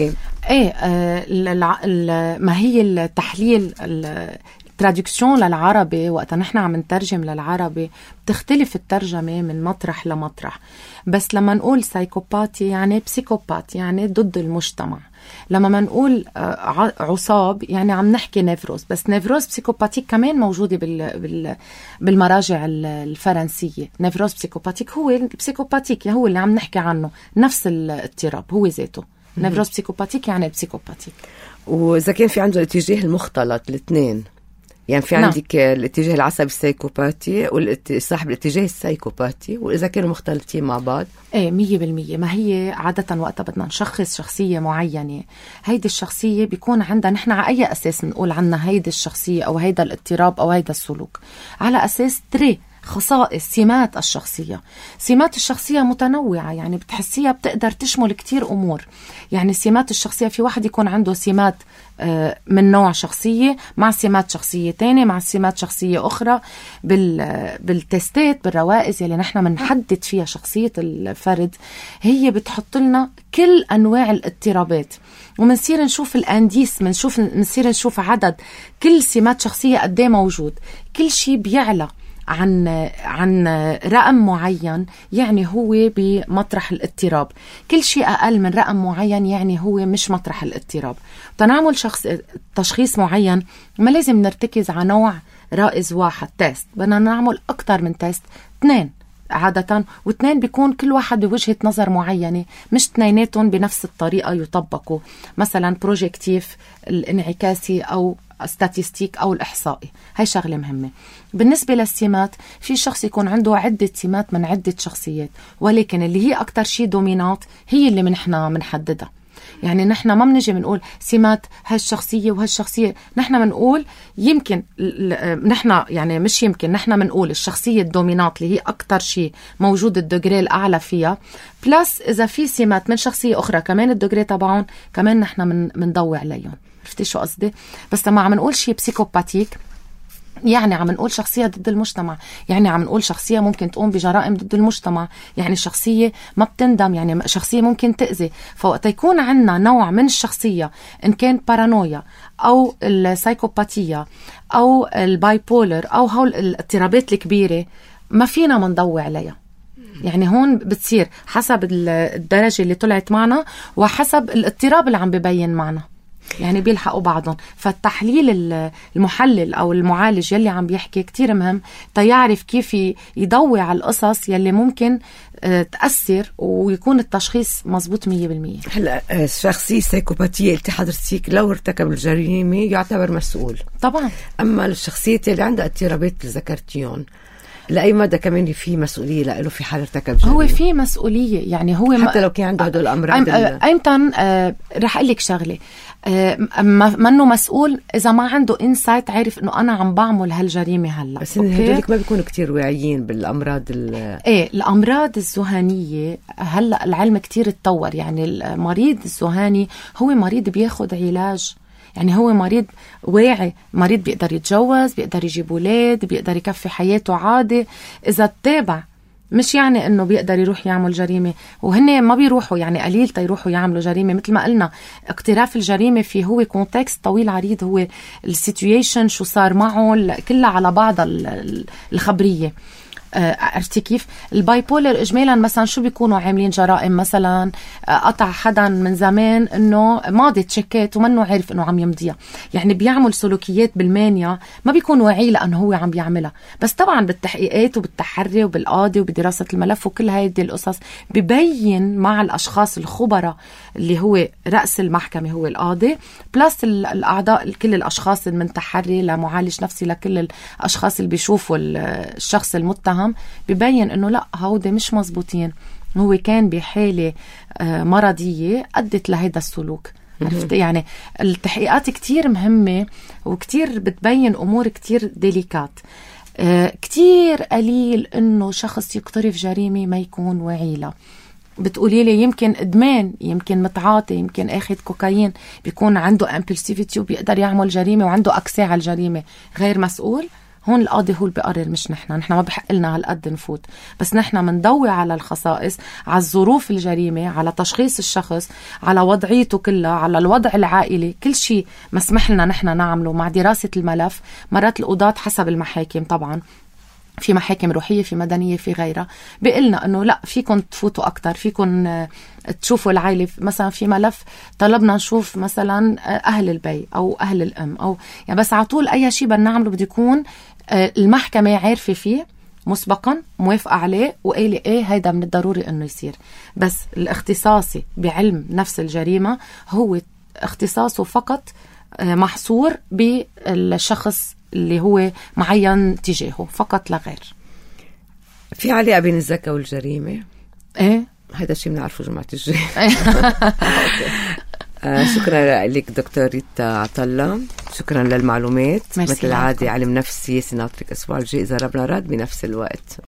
ما هي التحليل التراديكسيون للعربي، وقتا نحن عم نترجم للعربي بتختلف الترجمة من مطرح لمطرح. بس لما نقول سايكوباتي يعني بسيكوبات، يعني ضد المجتمع. لما ما نقول عصاب يعني عم نحكي نيفروز، بس نيفروز بسيكوباتيك كمان موجودة بالمراجع الفرنسية. نيفروز بسيكوباتيك هو البسيكوباتيك، هو اللي عم نحكي عنه، نفس الاضطراب هو ذاته. نيفروز بسيكوباتيك يعني البسيكوباتيك. وإذا كان في عنده الاتجاه المختلط الاثنين، يعني في عندك الاتجاه العصبي السايكوباتي وصاحب الاتجاه السايكوباتي، وإذا كانوا مختلطين مع بعض 100%. ما هي عادة وقتها بدنا نشخص شخصية معينة، هيدي الشخصية بيكون عندها نحن على أي أساس نقول عنها هيدي الشخصية أو هيدا الاضطراب أو هيدا السلوك؟ على أساس خصائص سمات الشخصية. سمات الشخصية متنوعة، يعني بتحسيها بتقدر تشمل كتير أمور. يعني سمات الشخصية في واحد يكون عنده سمات من نوع شخصية مع سمات شخصية تانية مع سمات شخصية أخرى. بالتستات بالروائز اللي نحن منحدد فيها شخصية الفرد، هي بتحط لنا كل أنواع الاضطرابات، ومنصير نشوف الأنديس، منصير نشوف عدد كل سمات شخصية قديه موجود. كل شيء بيعلى عن رقم معين يعني هو بمطرح الاضطراب، كل شيء أقل من رقم معين يعني هو مش مطرح الاضطراب. تنعمل تشخيص معين ما لازم نرتكز على نوع رائز واحد تيست، بدنا نعمل أكتر من تيست، 2 عادة، و2 بيكون كل واحد بوجهة نظر معينة، مش 2 بنفس الطريقة يطبقوا. مثلا بروجيكتيف الانعكاسي أو ستاتيستيك أو الإحصائي، هاي شغلة مهمة. بالنسبة للسمات، في شخص يكون عنده عدة سمات من عدة شخصيات، ولكن اللي هي أكتر شيء دومينات هي اللي نحن منحددها. يعني نحن ما بنجي بنقول سمات هالشخصية وهالشخصية، نحن بنقول يمكن نحن يعني مش يمكن نحن بنقول الشخصية الدومينات اللي هي أكتر شيء موجود الدجري الأعلى فيها، بلس إذا في سمات من شخصية أخرى كمان الدجري تبعهم كمان نحن بنضوي عليهم. عرفتي شو قصدي؟ بس لما عم نقول شيء بسيكوباتيك يعني عم نقول شخصية ضد المجتمع، يعني عم نقول شخصية ممكن تقوم بجرائم ضد المجتمع، يعني شخصية ما بتندم، يعني شخصية ممكن تأذي. فوقت يكون عنا نوع من الشخصية إن كان بارانويا أو السايكوباتية أو البايبولر أو هول الاضطرابات الكبيرة، ما فينا منضوي عليها. يعني هون بتصير حسب الدرجة اللي طلعت معنا وحسب الاضطراب اللي عم ببين معنا، يعني بيلحقوا بعضهم. فالتحليل المحلل أو المعالج يلي عم بيحكي كتير مهم تيعرف كيف يضوي على القصص يلي ممكن تأثر ويكون التشخيص مزبوط 100%. هلا الشخصية السايكوباتية اللي حضرتك لو ارتكب الجريمة يعتبر مسؤول طبعا، أما الشخصية اللي عندها اضطرابات اللي ذكرتيون لأي مدى كمان في مسؤولية له في حال ارتكب جريمة؟ هو في مسؤولية، يعني هو حتى لو كان عنده هدول الأمراض. أيمتى رح أقول لك شغلة، منه مسؤول إذا ما عنده إنسايت عارف إنه أنا عم بعمل هالجريمة هلا. بس هدولك ما بيكونوا كتير واعيين بالأمراض الأمراض الذهانية هلا العلم كتير اتطور. يعني المريض الذهاني هو مريض بياخد علاج، يعني هو مريض واعي، مريض بيقدر يتجوز، بيقدر يجيب أولاد، بيقدر يكفي حياته عادي إذا تتابع، مش يعني انه بيقدر يروح يعمل جريمة. وهن ما بيروحوا، يعني قليل تيروحوا يعملوا جريمة. مثل ما قلنا اقتراف الجريمة في هو كونتكست طويل عريض، هو السيتويشن شو صار معه كلها على بعضها الخبرية. عرفتي كيف؟ البايبولر اجمالا مثلا شو بيكونوا عاملين جرائم، مثلا قطع حدا من زمان انه ماضي تشيكات ومنه عارف انه عم يمضيها، يعني بيعمل سلوكيات بالمانيا ما بيكون واعي لانه هو عم بيعملها. بس طبعا بالتحقيقات وبالتحري وبالقاضي وبدراسة الملف وكل هيدي القصص ببين مع الاشخاص الخبراء اللي هو رأس المحكمة هو القاضي، بلس الاعضاء كل الاشخاص من تحري لمعالج نفسي لكل الاشخاص اللي بيشوفوا الشخص المتهم، ببين انه لا هودي مش مزبوطين، هو كان بحالة مرضية أدت لهيدا السلوك. عرفت؟ يعني التحقيقات كتير مهمة وكتير بتبين أمور كتير ديليكات. كتير قليل انه شخص يقترف جريمة ما يكون واعي له. بتقولي لي يمكن ادمان، يمكن متعاطي، يمكن اخذ كوكايين، بيكون عنده امبلسيفيتي وبيقدر يعمل جريمة وعنده اكسي على الجريمة، غير مسؤول. هون القاضي هو اللي بيقرر مش نحن ما بحق لنا هالقد نفوت، بس نحن منضوي على الخصائص، على الظروف الجريمة، على تشخيص الشخص، على وضعيته كلها، على الوضع العائلي، كل شيء مسمح لنا نحن نعمله مع دراسة الملف. مرات القضاة حسب المحاكم طبعا، في محاكم روحية، في مدنية، في غيرها، بيقلنا انه لا فيكن تفوتوا اكتر، فيكن تشوفوا العائلة. مثلا في ملف طلبنا نشوف مثلا اهل البي او اهل الام، او يعني بس على طول اي شيء بدنا نعمله بده يكون المحكمة عارفة فيه مسبقا، موافقة عليه وقايلة ايه هيدا من الضروري انه يصير. بس الاختصاصي بعلم نفس الجريمة هو اختصاصه فقط محصور بالشخص اللي هو معين تجاهه فقط لا غير. في علاقة بين الذكاء والجريمة؟ ايه هذا الشيء بنعرفه جمعة الجاي. شكرا لك دكتور ريتا عطلة، شكرا للمعلومات. مثل العادة علم نفسي سنترك الأسبوع الجاي إذا ربنا راد بنفس الوقت.